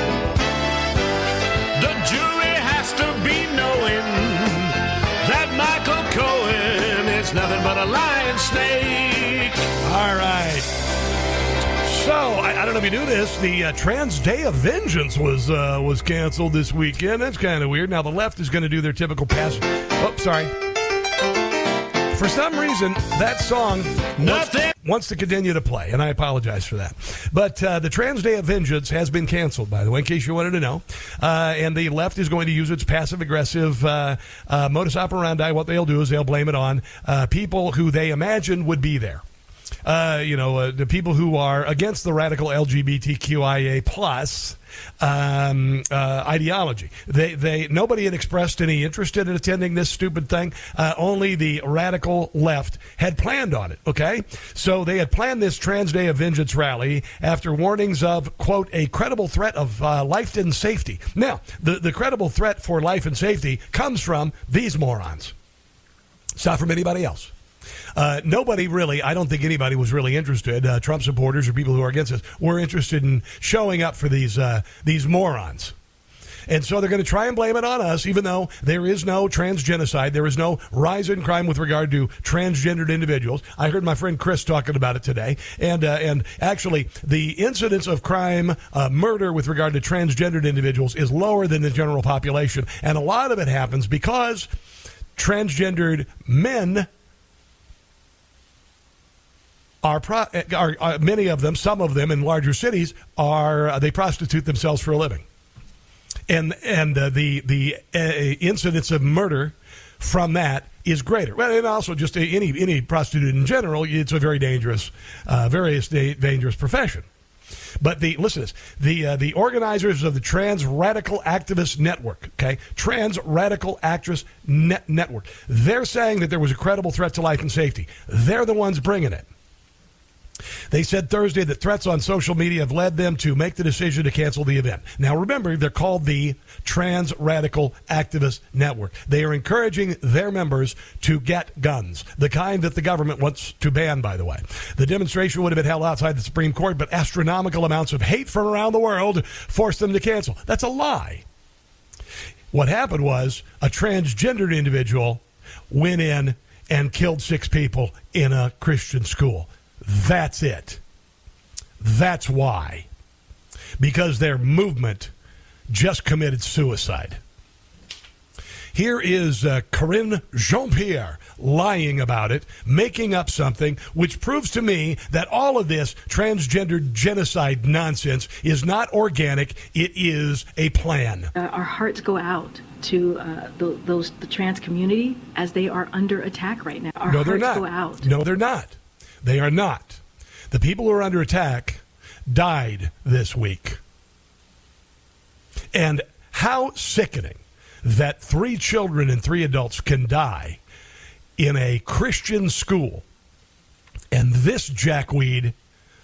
The jury has to be knowing that Michael Cohen is nothing but a lying snake. All right. So, I, I don't know if you knew this, the uh, Trans Day of Vengeance was uh, was canceled this weekend. That's kind of weird. Now, the left is going to do their typical pass. Oh, sorry. For some reason, that song wants, wants to continue to play, and I apologize for that. But uh, the Trans Day of Vengeance has been canceled, by the way, in case you wanted to know. Uh, and the left is going to use its passive-aggressive uh, uh, modus operandi. What they'll do is they'll blame it on uh, people who they imagine would be there. Uh, you know, uh, the people who are against the radical L G B T Q I A plus um, uh, ideology. They, they, nobody had expressed any interest in attending this stupid thing. Uh, only the radical left had planned on it. Okay, so they had planned this Trans Day of Vengeance rally after warnings of, quote, a credible threat of uh, life and safety. Now, the the credible threat for life and safety comes from these morons. It's not from anybody else. Uh, nobody really, I don't think anybody was really interested, uh, Trump supporters or people who are against us, were interested in showing up for these uh, these morons. And so they're going to try and blame it on us, even though there is no trans genocide. There is no rise in crime with regard to transgendered individuals. I heard my friend Chris talking about it today. And uh, and actually, the incidence of crime, uh, murder with regard to transgendered individuals is lower than the general population. And a lot of it happens because transgendered men Are, pro- are, are many of them, some of them in larger cities, are uh, they prostitute themselves for a living, and and uh, the the uh, incidence of murder from that is greater. Well, and also just any any prostitute in general, it's a very dangerous, uh, very dangerous profession. But the listen to this: the uh, the organizers of the Trans Radical Activist Network, okay, Trans Radical Actress Net- Network, they're saying that there was a credible threat to life and safety. They're the ones bringing it. They said Thursday that threats on social media have led them to make the decision to cancel the event. Now, remember, they're called the Trans Radical Activist Network. They are encouraging their members to get guns, the kind that the government wants to ban, by the way. The demonstration would have been held outside the Supreme Court, but astronomical amounts of hate from around the world forced them to cancel. That's a lie. What happened was a transgendered individual went in and killed six people in a Christian school. That's it. That's why. Because their movement just committed suicide. Here is uh, Karine Jean-Pierre lying about it, making up something, which proves to me that all of this transgender genocide nonsense is not organic. It is a plan. Uh, our hearts go out to uh, the, those the trans community as they are under attack right now. Our no, they're hearts not. go out. No, they're not. They are not. The people who are under attack died this week. And how sickening that three children and three adults can die in a Christian school. And this jackweed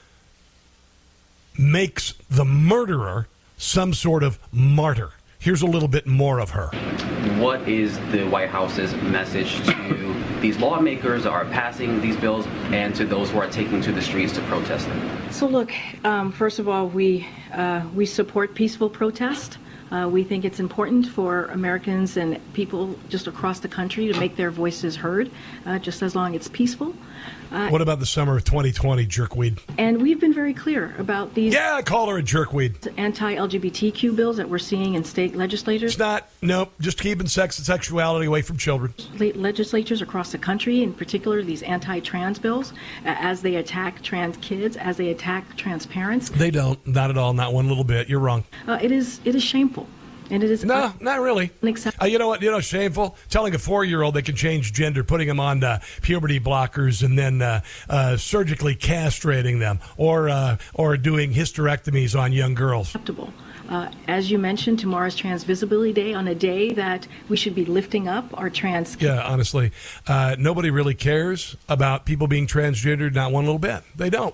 makes the murderer some sort of martyr. Here's a little bit more of her. What is the White House's message to these lawmakers that are passing these bills and to those who are taking to the streets to protest them? So look, um, first of all, we uh, we support peaceful protest. Uh, we think it's important for Americans and people just across the country to make their voices heard, uh, just as long as it's peaceful. Uh, what about the summer of twenty twenty, jerkweed? And we've been very clear about these Yeah, I call her a jerkweed. anti-L G B T Q bills that we're seeing in state legislatures. It's not. Nope. Just keeping sex and sexuality away from children. Legislatures across the country, in particular these anti-trans bills, uh, as they attack trans kids, as they attack trans parents. They don't. Not at all. Not one little bit. You're wrong. Uh, it is it is shameful. And it is no, un- not really. Uh, you know what? You know, shameful. Telling a four-year-old they can change gender, putting them on uh, puberty blockers, and then uh, uh, surgically castrating them, or uh, or doing hysterectomies on young girls. Acceptable. Uh, as you mentioned, tomorrow's Trans Visibility Day, on a day that we should be lifting up our trans. Yeah, honestly, uh, nobody really cares about people being transgendered. Not one little bit. They don't.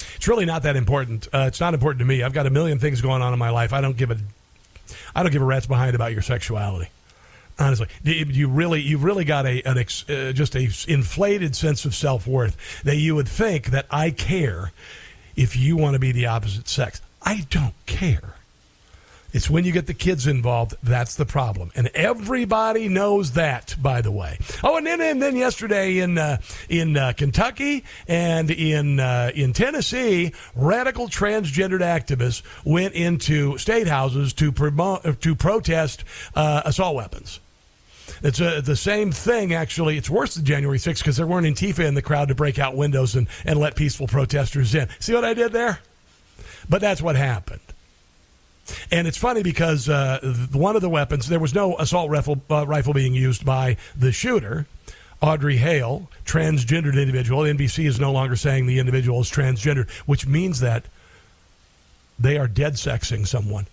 It's really not that important. Uh, it's not important to me. I've got a million things going on in my life. I don't give a, I don't give a rat's behind about your sexuality. Honestly, you really, you've really got a an ex, uh, just a inflated sense of self-worth that you would think that I care if you want to be the opposite sex. I don't care. It's when you get the kids involved that's the problem, and everybody knows that. By the way, oh, and then and then yesterday in uh, in uh, Kentucky and in uh, in Tennessee, radical transgendered activists went into state houses to promote to protest uh, assault weapons. It's a, the same thing, actually. It's worse than January sixth because there weren't Antifa in the crowd to break out windows and, and let peaceful protesters in. See what I did there? But that's what happened. And it's funny because uh, one of the weapons, there was no assault rifle, uh, rifle being used by the shooter, Audrey Hale, transgendered individual. N B C is no longer saying the individual is transgendered, which means that they are dead sexing someone.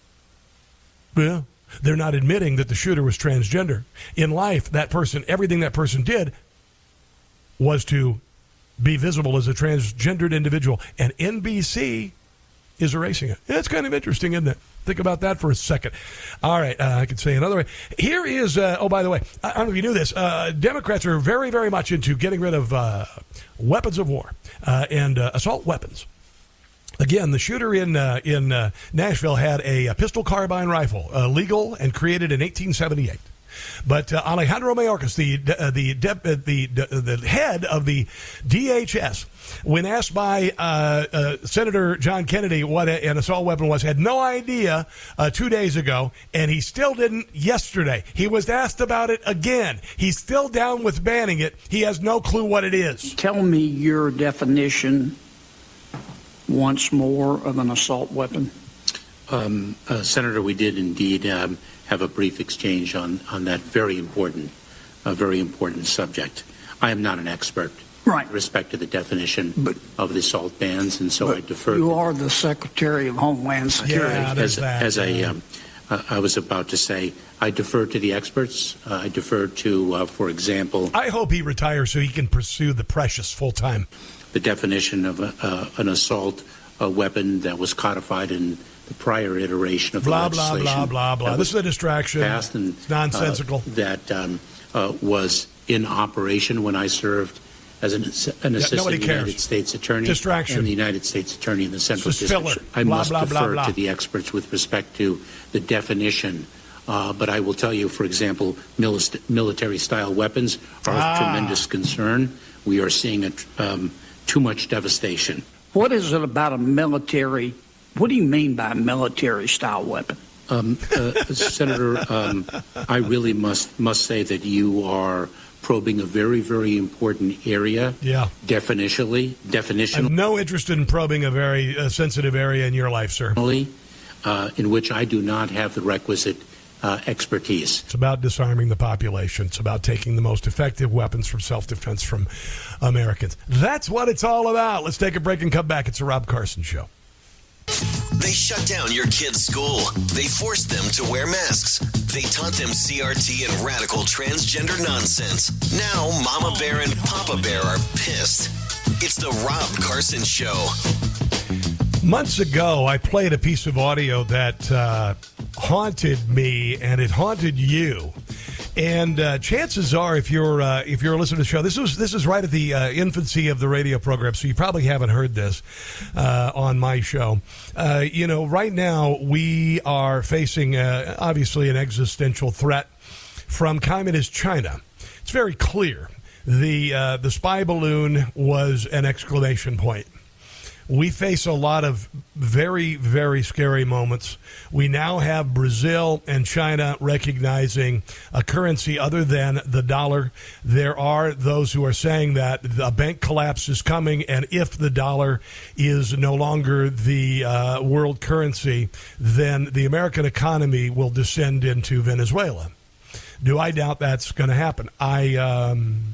Yeah. They're not admitting that the shooter was transgender. In life, that person, everything that person did was to be visible as a transgendered individual. And N B C is erasing it. It's kind of interesting, isn't it? Think about that for a second. All right, uh, I could say another way. Here is, uh, oh, by the way, I don't know if you knew this. Uh, Democrats are very, very much into getting rid of uh, weapons of war uh, and uh, assault weapons. Again, the shooter in uh, in uh, Nashville had a, a pistol carbine rifle, uh, legal and created in eighteen seventy-eight. But uh, Alejandro Mayorkas, the uh, the, de- uh, the the the head of the D H S, when asked by uh, uh, Senator John Kennedy what a, an assault weapon was, had no idea uh, two days ago, and he still didn't yesterday. He was asked about it again. He's still down with banning it. He has no clue what it is. Tell me your definition once more of an assault weapon. Um, uh, Senator, we did indeed um, have a brief exchange on, on that very important, uh, very important subject. I am not an expert right. with respect to the definition but, of the assault bans, and so I defer. You are the Secretary of Homeland Security. Yeah, as that, as a, um, uh, I was about to say, I defer to the experts. Uh, I defer to, uh, for example. I hope he retires so he can pursue the precious full time. The definition of a, uh, an assault a weapon that was codified in the prior iteration of blah, the legislation. Blah, blah, blah, blah. This is a distraction. Passed and, it's nonsensical. Uh, that um, uh, was in operation when I served as an, an yeah, assistant United States attorney distraction. and the United States attorney in the Central District. District. I blah, must blah, defer blah, blah. to the experts with respect to the definition. Uh, but I will tell you, for example, military-style weapons are ah. of tremendous concern. We are seeing a, um, too much devastation. What is it about a military? What do you mean by a military-style weapon? Um, uh, Senator, um, I really must must say that you are probing a very, very important area. Yeah. Definitionally, definitionally. I have no interest in probing a very uh, sensitive area in your life, sir. Uh, in which I do not have the requisite uh, expertise. It's about disarming the population. It's about taking the most effective weapons from self-defense from Americans. That's what it's all about. Let's take a break and come back. It's a Rob Carson Show. They shut down your kids' school. They forced them to wear masks. They taught them C R T and radical transgender nonsense. Now Mama Bear and Papa Bear are pissed. It's the Rob Carson Show. Months ago, I played a piece of audio that uh, haunted me, and it haunted you. And uh, chances are, if you're uh, if you're listening to the show, this was this is right at the uh, infancy of the radio program, so you probably haven't heard this uh, on my show. Uh, you know, right now we are facing uh, obviously an existential threat from communist China. It's very clear. The uh, the spy balloon was an exclamation point. We face a lot of very, very scary moments. We now have Brazil and China recognizing a currency other than the dollar. There are those who are saying that a bank collapse is coming, and if the dollar is no longer the uh, world currency, then the American economy will descend into Venezuela. Do I doubt that's going to happen? I, um,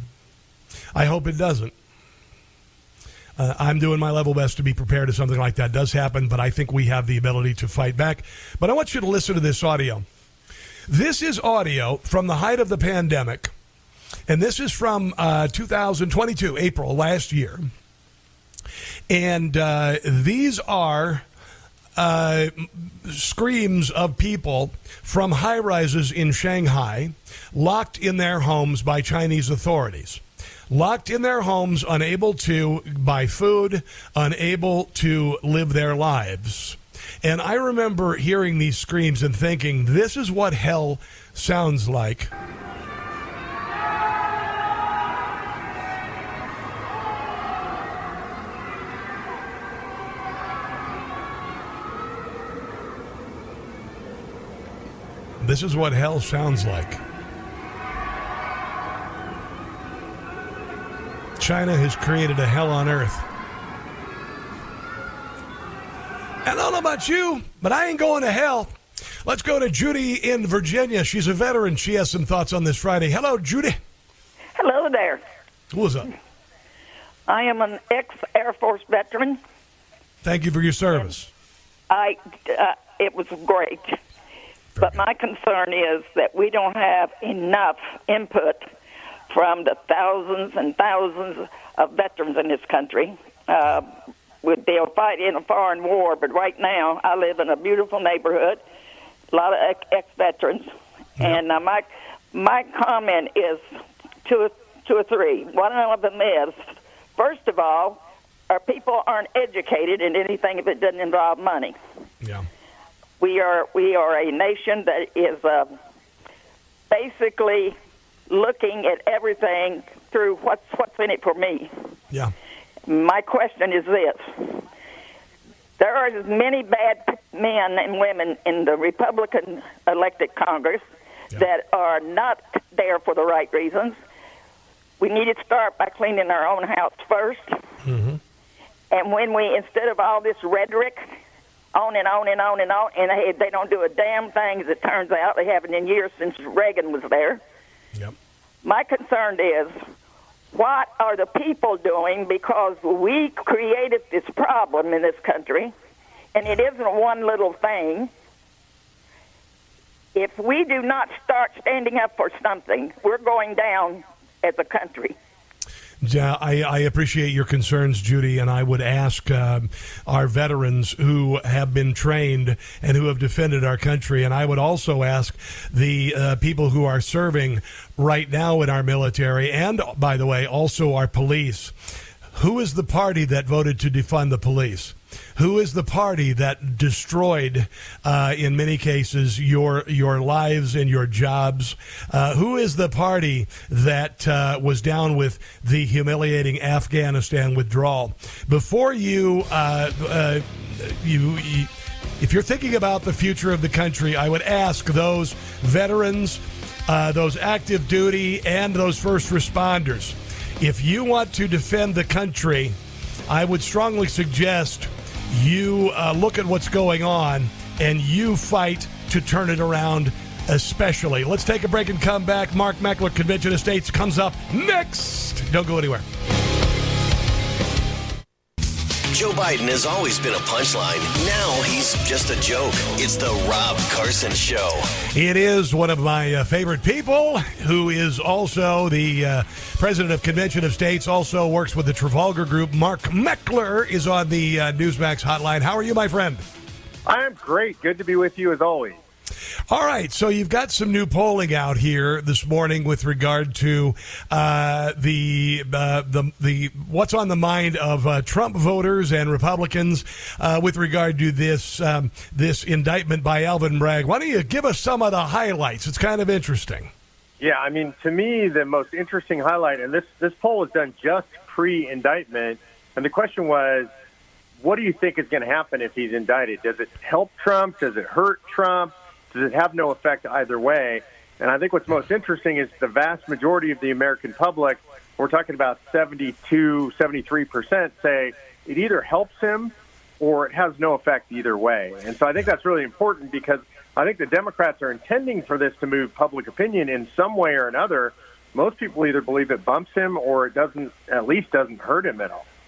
I hope it doesn't. Uh, I'm doing my level best to be prepared if something like that does happen, but I think we have the ability to fight back. But I want you to listen to this audio. This is audio from the height of the pandemic, and this is from uh, two thousand twenty-two, April last year. And uh, these are uh, screams of people from high-rises in Shanghai locked in their homes by Chinese authorities. Locked in their homes, unable to buy food, unable to live their lives. And I remember hearing these screams and thinking, this is what hell sounds like. This is what hell sounds like. China has created a hell on earth. I don't know about you, but I ain't going to hell. Let's go to Judy in Virginia. She's a veteran. She has some thoughts on this Friday. Hello, Judy. Hello there. What's up? I am an ex-Air Force veteran. Thank you for your service. I, uh, it was great. Very but good. My concern is that we don't have enough input from the thousands and thousands of veterans in this country. Uh, they'll fight in a foreign war, but right now I live in a beautiful neighborhood, a lot of ex-veterans, yeah. and uh, my my comment is two, two or three. One of them is, first of all, our people aren't educated in anything if it doesn't involve money. Yeah. We are we are a nation that is uh, basically looking at everything through what's what's in it for me. Yeah. My question is this. There are as many bad men and women in the Republican elected Congress yeah. that are not there for the right reasons. We need to start by cleaning our own house first. Mm-hmm. And when we, instead of all this rhetoric, on and on and on and on, and they, they don't do a damn thing, as it turns out. They haven't in years since Reagan was there. Yep. My concern is, what are the people doing? Because we created this problem in this country, and it isn't one little thing. If we do not start standing up for something, we're going down as a country. Yeah, I, I appreciate your concerns, Judy, and I would ask uh, our veterans who have been trained and who have defended our country, and I would also ask the uh, people who are serving right now in our military and, by the way, also our police. Who is the party that voted to defund the police? Who is the party that destroyed, uh, in many cases, your your lives and your jobs? Uh, who is the party that uh, was down with the humiliating Afghanistan withdrawal? Before you, uh, uh, you, you, if you're thinking about the future of the country, I would ask those veterans, uh, those active duty, and those first responders, if you want to defend the country, I would strongly suggest you uh, look at what's going on and you fight to turn it around, especially. Let's take a break and come back. Mark Meckler, Convention Estates, comes up next. Don't go anywhere. Joe Biden has always been a punchline. Now he's just a joke. It's the Rob Carson Show. It is one of my uh, favorite people, who is also the uh, president of Convention of States, also works with the Trafalgar Group. Mark Meckler is on the uh, Newsmax hotline. How are you, my friend? I am great. Good to be with you as always. All right, so you've got some new polling out here this morning with regard to uh, the uh, the the what's on the mind of uh, Trump voters and Republicans uh, with regard to this um, this indictment by Alvin Bragg. Why don't you give us some of the highlights? It's kind of interesting. Yeah, I mean, to me, the most interesting highlight, and this this poll was done just pre-indictment, and the question was, what do you think is going to happen if he's indicted? Does it help Trump? Does it hurt Trump? Does it have no effect either way? And I think what's most interesting is the vast majority of the American public, we're talking about seventy-two, seventy-three percent, say it either helps him or it has no effect either way. And so I think that's really important, because I think the Democrats are intending for this to move public opinion in some way or another. Most people either believe it bumps him or it doesn't, at least doesn't hurt him at all.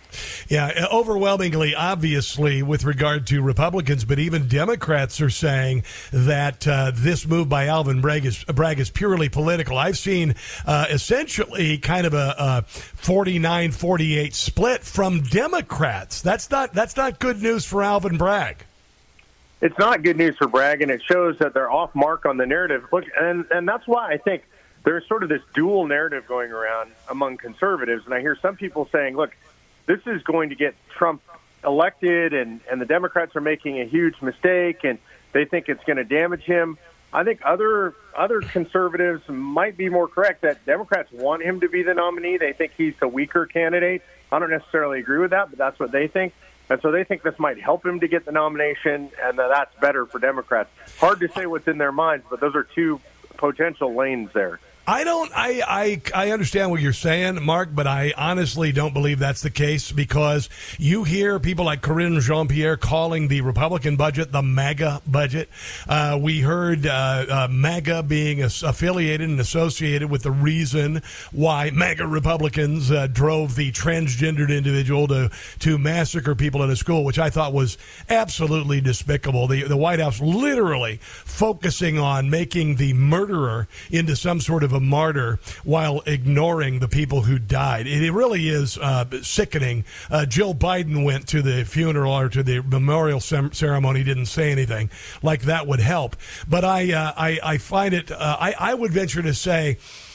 Yeah, overwhelmingly, obviously, with regard to Republicans, but even Democrats are saying that uh, this move by Alvin Bragg is, Bragg is purely political. I've seen uh, essentially kind of a, a forty-nine forty-eight split from Democrats. That's not that's not good news for Alvin Bragg. It's not good news for Bragg, and it shows that they're off mark on the narrative. Look, and, and that's why I think there's sort of this dual narrative going around among conservatives, and I hear some people saying, look, this is going to get Trump elected, and, and the Democrats are making a huge mistake, and they think it's going to damage him. I think other other conservatives might be more correct that Democrats want him to be the nominee. They think he's the weaker candidate. I don't necessarily agree with that, but that's what they think. And so they think this might help him to get the nomination, and that that's better for Democrats. Hard to say what's in their minds, but those are two potential lanes there. I don't. I, I I understand what you're saying, Mark, but I honestly don't believe that's the case, because you hear people like Karine Jean-Pierre calling the Republican budget the MAGA budget. Uh, we heard uh, uh, MAGA being as- affiliated and associated with the reason why MAGA Republicans uh, drove the transgendered individual to to massacre people in a school, which I thought was absolutely despicable. The the White House literally focusing on making the murderer into some sort of a martyr while ignoring the people who died. It really is uh, sickening. Uh, Jill Biden went to the funeral or to the memorial sem- ceremony, didn't say anything like that would help. But I, uh, I, I find it, uh, I, I would venture to say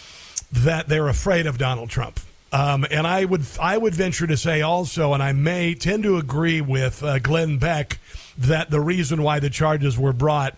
that they're afraid of Donald Trump. Um, and I would, I would venture to say also, and I may tend to agree with uh, Glenn Beck, that the reason why the charges were brought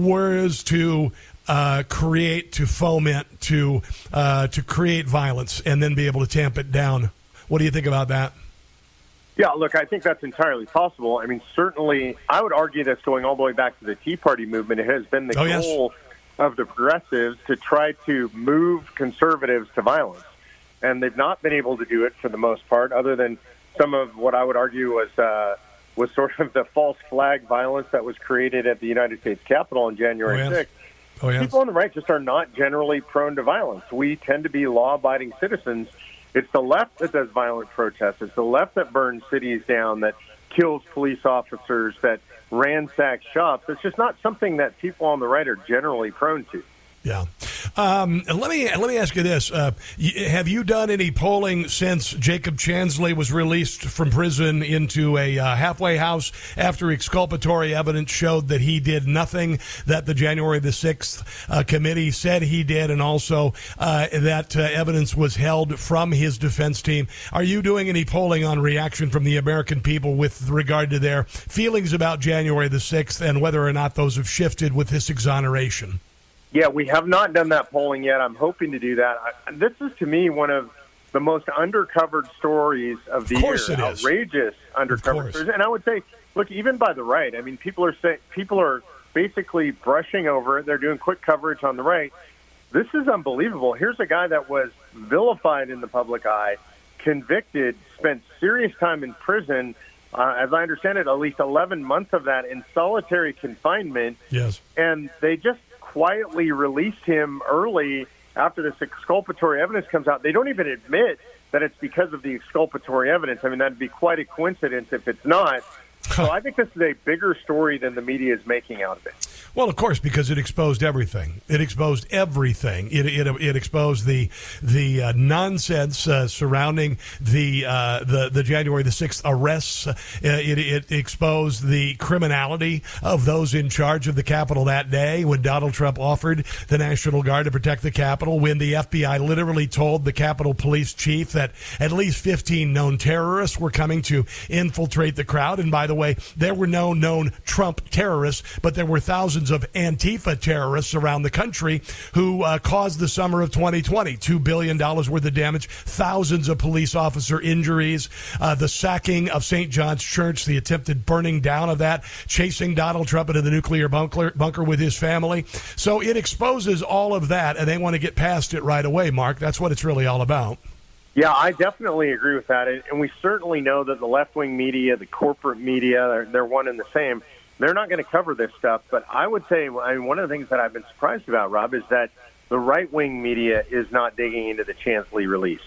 was to Uh, create, to foment, to uh, to create violence, and then be able to tamp it down. What do you think about that? Yeah, look, I think that's entirely possible. I mean, certainly, I would argue that's going all the way back to the Tea Party movement. It has been the oh, goal yes. of the progressives to try to move conservatives to violence. And they've not been able to do it for the most part, other than some of what I would argue was uh, was sort of the false flag violence that was created at the United States Capitol on January oh, yes. sixth. Oh, yes. People on the right just are not generally prone to violence. We tend to be law-abiding citizens. It's the left that does violent protests. It's the left that burns cities down, that kills police officers, that ransacks shops. It's just not something that people on the right are generally prone to. Yeah. Um, let me let me ask you this: uh, have you done any polling since Jacob Chansley was released from prison into a uh, halfway house after exculpatory evidence showed that he did nothing that the January the sixth uh, committee said he did, and also uh, that uh, evidence was held from his defense team? Are you doing any polling on reaction from the American people with regard to their feelings about January the sixth and whether or not those have shifted with this exoneration? Yeah, we have not done that polling yet. I'm hoping to do that. I, this is, to me, one of the most undercovered stories of the of course year. It is. Outrageous undercovered stories. And I would say, look, even by the right, I mean, people are say, people are basically brushing over it. They're doing quick coverage on the right. This is unbelievable. Here's a guy that was vilified in the public eye, convicted, spent serious time in prison. Uh, as I understand it, at least eleven months of that in solitary confinement. Yes. And they just quietly released him early after this exculpatory evidence comes out. They don't even admit that it's because of the exculpatory evidence. I mean, that'd be quite a coincidence if it's not. So I think this is a bigger story than the media is making out of it. Well, of course, because it exposed everything. It exposed everything. It it, it exposed the the uh, nonsense uh, surrounding the uh, the the January the sixth arrests. Uh, it, it exposed the criminality of those in charge of the Capitol that day when Donald Trump offered the National Guard to protect the Capitol. When the F B I literally told the Capitol Police Chief that at least fifteen known terrorists were coming to infiltrate the crowd. And by the way, there were no known Trump terrorists, but there were thousands of Antifa terrorists around the country who uh, caused the summer of twenty twenty. two billion dollars worth of damage, thousands of police officer injuries, uh, the sacking of Saint John's Church, the attempted burning down of that, chasing Donald Trump into the nuclear bunker, bunker with his family. So it exposes all of that, and they want to get past it right away, Mark. That's what it's really all about. Yeah, I definitely agree with that. And we certainly know that the left-wing media, the corporate media, they're, they're one and the same. They're not going to cover this stuff. But I would say, I mean, one of the things that I've been surprised about, Rob, is that the right-wing media is not digging into the Chansley release.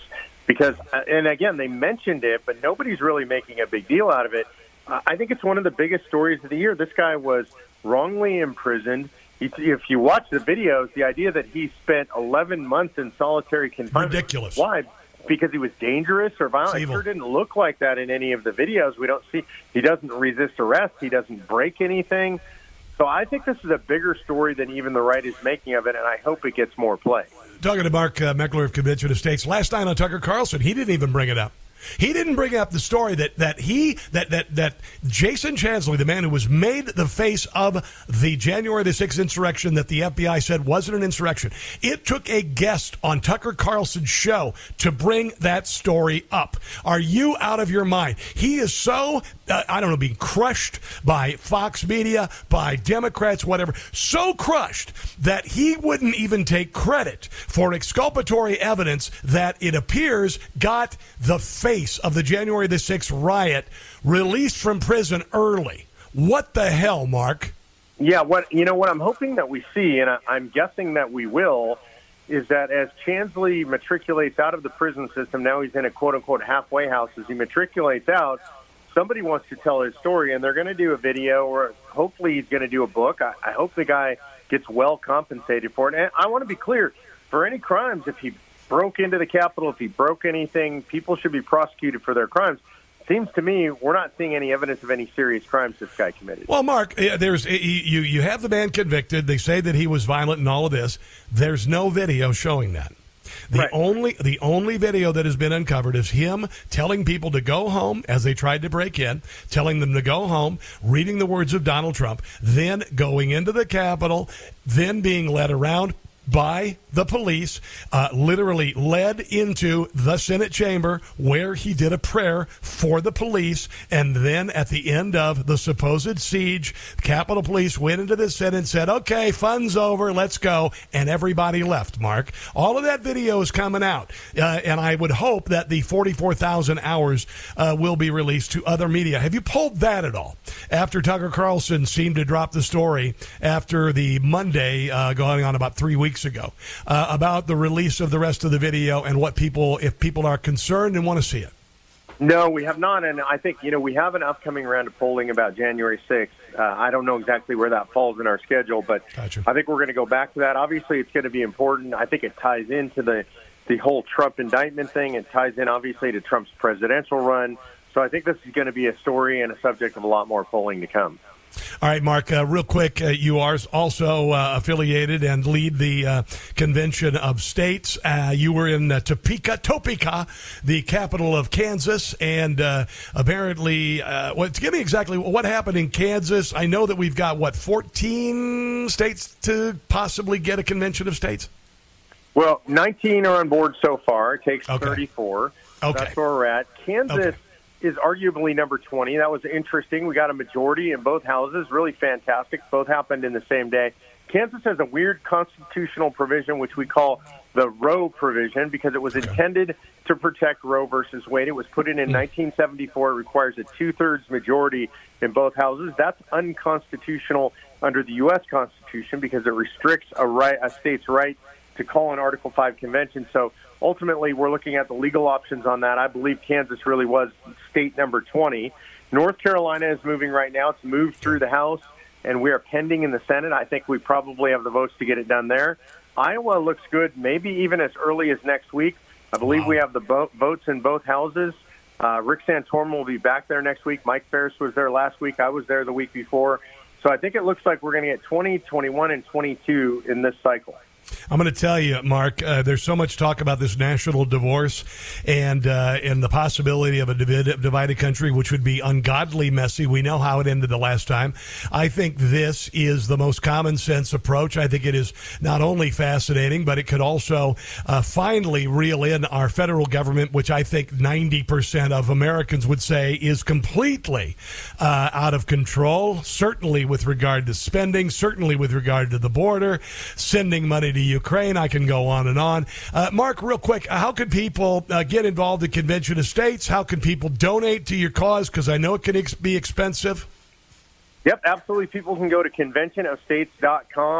because, and again, they mentioned it, but nobody's really making a big deal out of it. Uh, I think it's one of the biggest stories of the year. This guy was wrongly imprisoned. He, if you watch the videos, the idea that he spent eleven months in solitary confinement. Ridiculous. Why? Because he was dangerous or violent? It sure didn't look like that in any of the videos. We don't see, he doesn't resist arrest. He doesn't break anything. So I think this is a bigger story than even the right is making of it, and I hope it gets more play. Talking to Mark uh, Meckler of Convention of States last night on Tucker Carlson, he didn't even bring it up. He didn't bring up the story that that he that that that Jason Chansley, the man who was made the face of the January the sixth insurrection that the F B I said wasn't an insurrection. It took a guest on Tucker Carlson's show to bring that story up. Are you out of your mind? He is so uh, I don't know, being crushed by Fox Media, by Democrats, whatever, so crushed that he wouldn't even take credit for exculpatory evidence that it appears got the face of the January the sixth riot released from prison early. What the hell, Mark? Yeah, what you know what I'm hoping that we see, and I, I'm guessing that we will, is that as Chansley matriculates out of the prison system, now he's in a quote-unquote halfway house. As he matriculates out, somebody wants to tell his story, and they're going to do a video, or hopefully he's going to do a book. I, I hope the guy gets well compensated for it. And I want to be clear, for any crimes, if he broke into the Capitol, if he broke anything, people should be prosecuted for their crimes. Seems to me we're not seeing any evidence of any serious crimes this guy committed. Well, Mark, there's you you have the man convicted. They say that he was violent and all of this. There's no video showing that. The right. only the only video that has been uncovered is him telling people to go home as they tried to break in, telling them to go home, reading the words of Donald Trump, then going into the Capitol, then being led around by the police, uh, literally led into the Senate chamber where he did a prayer for the police. And then at the end of the supposed siege, Capitol Police went into the Senate and said, okay, fun's over, let's go. And everybody left, Mark. All of that video is coming out. Uh, and I would hope that the forty-four thousand hours uh, will be released to other media. Have you pulled that at all? After Tucker Carlson seemed to drop the story after the Monday uh, going on about three weeks ago. Uh, about the release of the rest of the video and what people, if people are concerned and want to see it. No, we have not, and I think, you know, we have an upcoming round of polling about January sixth. Uh, I don't know exactly where that falls in our schedule, but gotcha. I think we're going to go back to that. Obviously, it's going to be important. I think it ties into the, the whole Trump indictment thing. It ties in, obviously, to Trump's presidential run. So I think this is going to be a story and a subject of a lot more polling to come. All right, Mark, uh, real quick, uh, you are also uh, affiliated and lead the uh, Convention of States. Uh, you were in uh, Topeka, Topeka, the capital of Kansas, and uh, apparently, uh, what, give me exactly what happened in Kansas. I know that we've got, what, fourteen states to possibly get a Convention of States? Well, nineteen are on board so far. It takes okay. thirty-four. Okay. That's where we're at. Kansas okay. is arguably number twenty. That was interesting. We got a majority in both houses. Really fantastic. Both happened in the same day. Kansas has a weird constitutional provision, which we call the Roe provision, because it was intended to protect Roe versus Wade. It was put in in nineteen seventy-four. It requires a two-thirds majority in both houses. That's unconstitutional under the U S Constitution because it restricts a right, a state's right to call an Article five convention. So ultimately, we're looking at the legal options on that. I believe Kansas really was state number twenty. North Carolina is moving right now. It's moved through the House, and we are pending in the Senate. I think we probably have the votes to get it done there. Iowa looks good, maybe even as early as next week. I believe wow. we have the bo- votes in both houses. Uh, Rick Santorum will be back there next week. Mike Ferris was there last week. I was there the week before. So I think it looks like we're going to get twenty, twenty-one, and twenty-two in this cycle. I'm going to tell you, Mark, uh, there's so much talk about this national divorce and uh, and the possibility of a divided, divided country, which would be ungodly messy. We know how it ended the last time. I think this is the most common sense approach. I think it is not only fascinating, but it could also uh, finally reel in our federal government, which I think ninety percent of Americans would say is completely uh, out of control, certainly with regard to spending, certainly with regard to the border, sending money to Ukraine. I can go on and on. Uh, Mark, real quick, how can people uh, get involved in Convention of States? How can people donate to your cause? Because I know it can ex- be expensive. Yep, absolutely. People can go to convention of states dot com.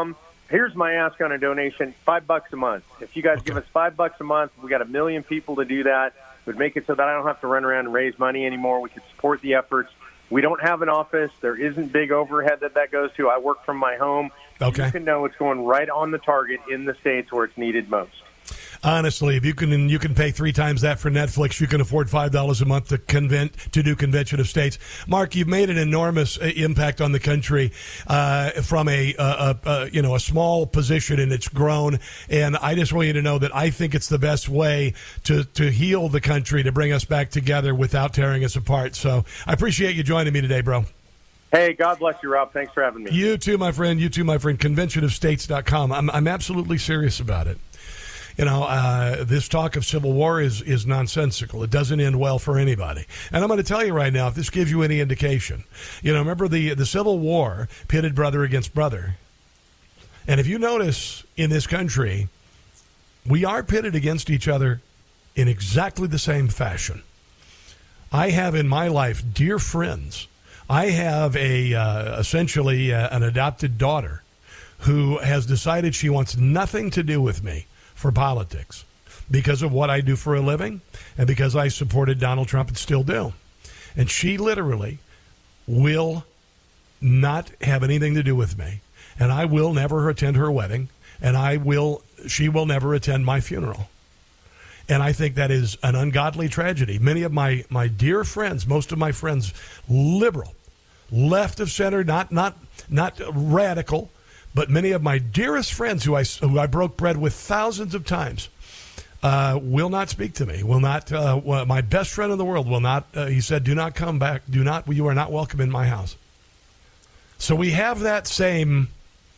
here's my ask on a donation: five bucks a month. If you guys okay. give us five bucks a month, we got a million people to do that. It would make it so that I don't have to run around and raise money anymore. We could support the efforts. We don't have an office. There isn't big overhead that that goes to. I work from my home. Okay. You can know it's going right on the target in the states where it's needed most. Honestly, if you can you can pay three times that for Netflix, you can afford five dollars a month to convent to do Convention of States. Mark, you've made an enormous impact on the country uh, from a, a, a you know a small position, and it's grown. And I just want you to know that I think it's the best way to to heal the country, to bring us back together without tearing us apart. So I appreciate you joining me today, bro. Hey, God bless you, Rob. Thanks for having me. You too, my friend. You too, my friend. convention of states dot com. I'm I'm absolutely serious about it. You know, uh, this talk of civil war is, is nonsensical. It doesn't end well for anybody. And I'm going to tell you right now, if this gives you any indication, you know, remember the, the Civil War pitted brother against brother. And if you notice in this country, we are pitted against each other in exactly the same fashion. I have in my life dear friends. I have a uh, essentially uh, an adopted daughter who has decided she wants nothing to do with me for politics because of what I do for a living and because I supported Donald Trump and still do. And she literally will not have anything to do with me. And I will never attend her wedding. And I will, she will never attend my funeral. And I think that is an ungodly tragedy. Many of my, my dear friends, most of my friends, liberal, left of center, not, not, not radical, but many of my dearest friends who I, who I broke bread with thousands of times uh, will not speak to me, will not, uh, well, my best friend in the world will not, uh, he said, do not come back, do not, you are not welcome in my house. So we have that same,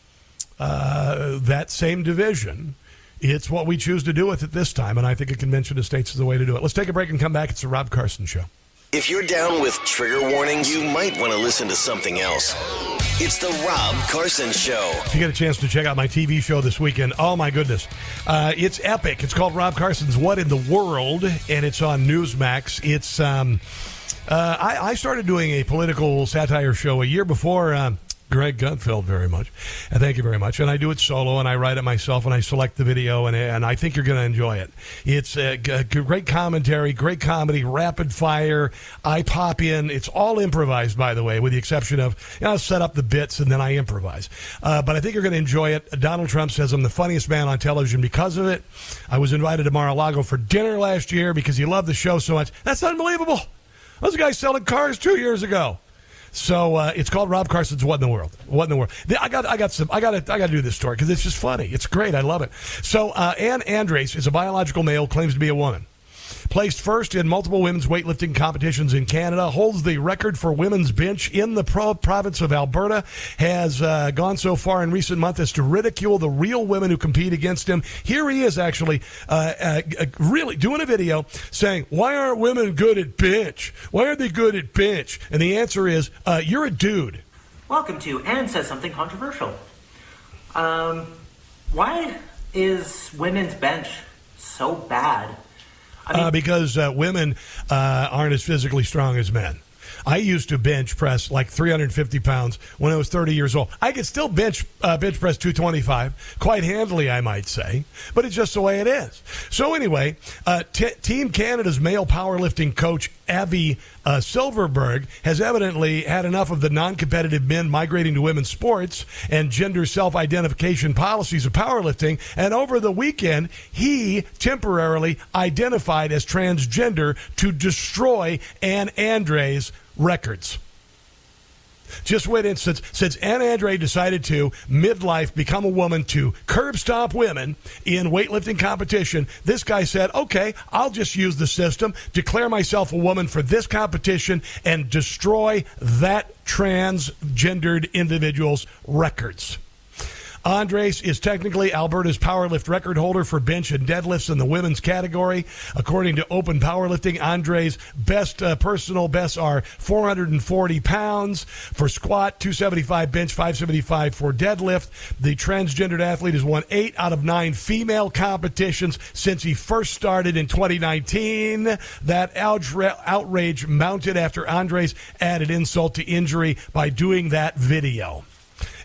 uh, that same division. It's what we choose to do with it this time, and I think a convention of states is the way to do it. Let's take a break and come back. It's the Rob Carson Show. If you're down with trigger warnings, you might want to listen to something else. It's the Rob Carson Show. If you get a chance to check out my T V show this weekend, oh my goodness. Uh, it's epic. It's called Rob Carson's What in the World, and it's on Newsmax. It's um, uh, I, I started doing a political satire show a year before um, Greg Gutfeld very much. And thank you very much. And I do it solo, and I write it myself, and I select the video, and, and I think you're going to enjoy it. It's a, a great commentary, great comedy, rapid fire. I pop in. It's all improvised, by the way, with the exception of, you know, I'll set up the bits, and then I improvise. Uh, but I think you're going to enjoy it. Donald Trump says I'm the funniest man on television because of it. I was invited to Mar-a-Lago for dinner last year because he loved the show so much. That's unbelievable. Those guys selling cars two years ago. So uh, it's called Rob Carson's What in the World. What in the World? I got, I got some. I got to, I got to do this story because it's just funny. It's great. I love it. So uh, Ann Andres is a biological male, claims to be a woman. Placed first in multiple women's weightlifting competitions in Canada, holds the record for women's bench in the pro- province of Alberta, has uh, gone so far in recent months as to ridicule the real women who compete against him. Here he is actually uh, uh, really doing a video saying, why aren't women good at bench? Why aren't they good at bench? And the answer is, uh, you're a dude. Welcome to Ann Says Something Controversial. Um, why is women's bench so bad? I mean, uh, because uh, women uh, aren't as physically strong as men. I used to bench press like three hundred fifty pounds when I was thirty years old. I could still bench uh, bench press two twenty-five quite handily, I might say, but it's just the way it is. So anyway, uh, t- Team Canada's male powerlifting coach, Avi uh, Silverberg, has evidently had enough of the non-competitive men migrating to women's sports and gender self-identification policies of powerlifting, and over the weekend, he temporarily identified as transgender to destroy Ann Andres' records. Just wait in, since, since Ann Andre decided to, midlife, become a woman to curb stomp women in weightlifting competition, this guy said, okay, I'll just use the system, declare myself a woman for this competition, and destroy that transgendered individual's records. Andres is technically Alberta's powerlift record holder for bench and deadlifts in the women's category. According to Open Powerlifting, Andres' best uh, personal bests are four hundred forty pounds for squat, two seventy-five bench, five seventy-five for deadlift. The transgendered athlete has won eight out of nine female competitions since he first started in twenty nineteen. That outra- outrage mounted after Andres added insult to injury by doing that video.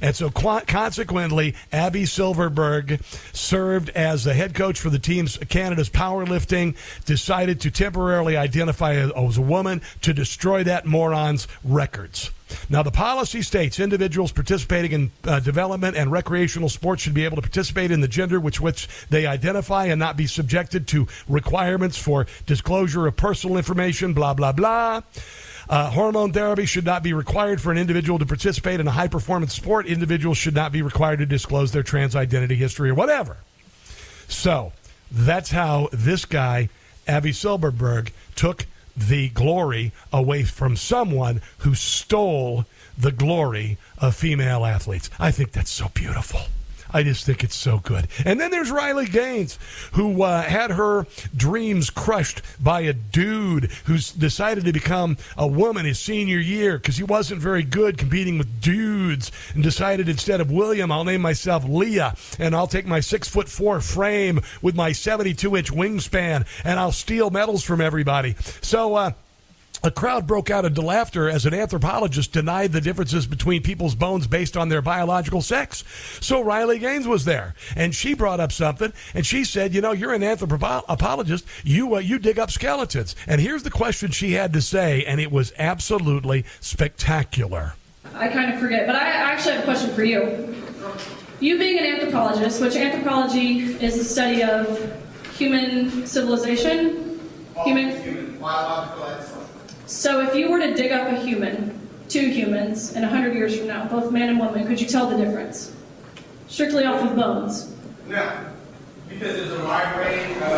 And so qu- consequently, Abby Silverberg served as the head coach for the team's Canada's powerlifting, decided to temporarily identify as a woman to destroy that moron's records. Now, the policy states individuals participating in uh, development and recreational sports should be able to participate in the gender with which they identify and not be subjected to requirements for disclosure of personal information, blah, blah, blah. Uh, hormone therapy should not be required for an individual to participate in a high-performance sport. Individuals should not be required to disclose their trans identity history or whatever. So that's how this guy, Abby Silverberg, took the glory away from someone who stole the glory of female athletes. I think that's so beautiful. I just think it's so good. And then there's Riley Gaines, who uh, had her dreams crushed by a dude who's decided to become a woman his senior year because he wasn't very good competing with dudes, and decided instead of William, I'll name myself Leah, and I'll take my six foot four frame with my seventy-two inch wingspan, and I'll steal medals from everybody. So, uh, a crowd broke out into laughter as an anthropologist denied the differences between people's bones based on their biological sex. So Riley Gaines was there, and she brought up something, and she said, you know, you're an anthropologist. You, uh, you dig up skeletons. And here's the question she had to say, and it was absolutely spectacular. I kind of forget, but I actually have a question for you. You being an anthropologist, which anthropology is the study of human civilization, human... biological excellence. So if you were to dig up a human, two humans, in one hundred years from now, both man and woman, could you tell the difference? Strictly off of bones. No, because there's a wide range of...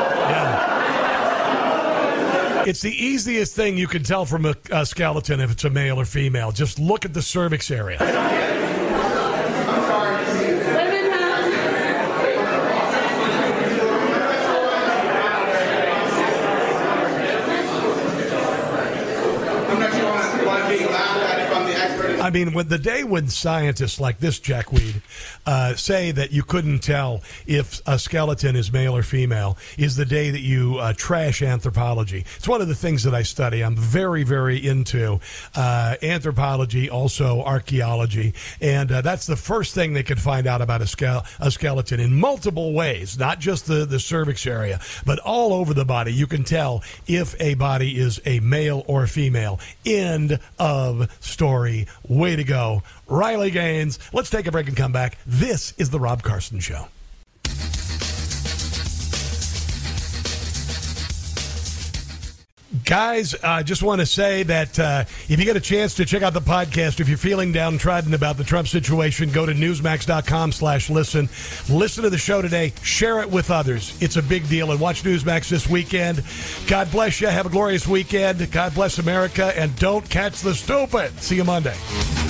Yeah. It's the easiest thing you can tell from a, a skeleton if it's a male or female. Just look at the cervix area. I mean, when the day when scientists like this jackweed uh, say that you couldn't tell if a skeleton is male or female is the day that you uh, trash anthropology. It's one of the things that I study. I'm very, very into uh, anthropology, also archaeology, and uh, that's the first thing they could find out about a, ske- a skeleton in multiple ways, not just the, the cervix area, but all over the body. You can tell if a body is a male or female. End of story. Way to go, Riley Gaines. Let's take a break and come back. This is The Rob Carson Show. Guys, I uh, just want to say that uh, if you get a chance to check out the podcast, if you're feeling downtrodden about the Trump situation, go to newsmax.com slash listen. Listen to the show today. Share it with others. It's a big deal. And watch Newsmax this weekend. God bless you. Have a glorious weekend. God bless America. And don't catch the stupid. See you Monday.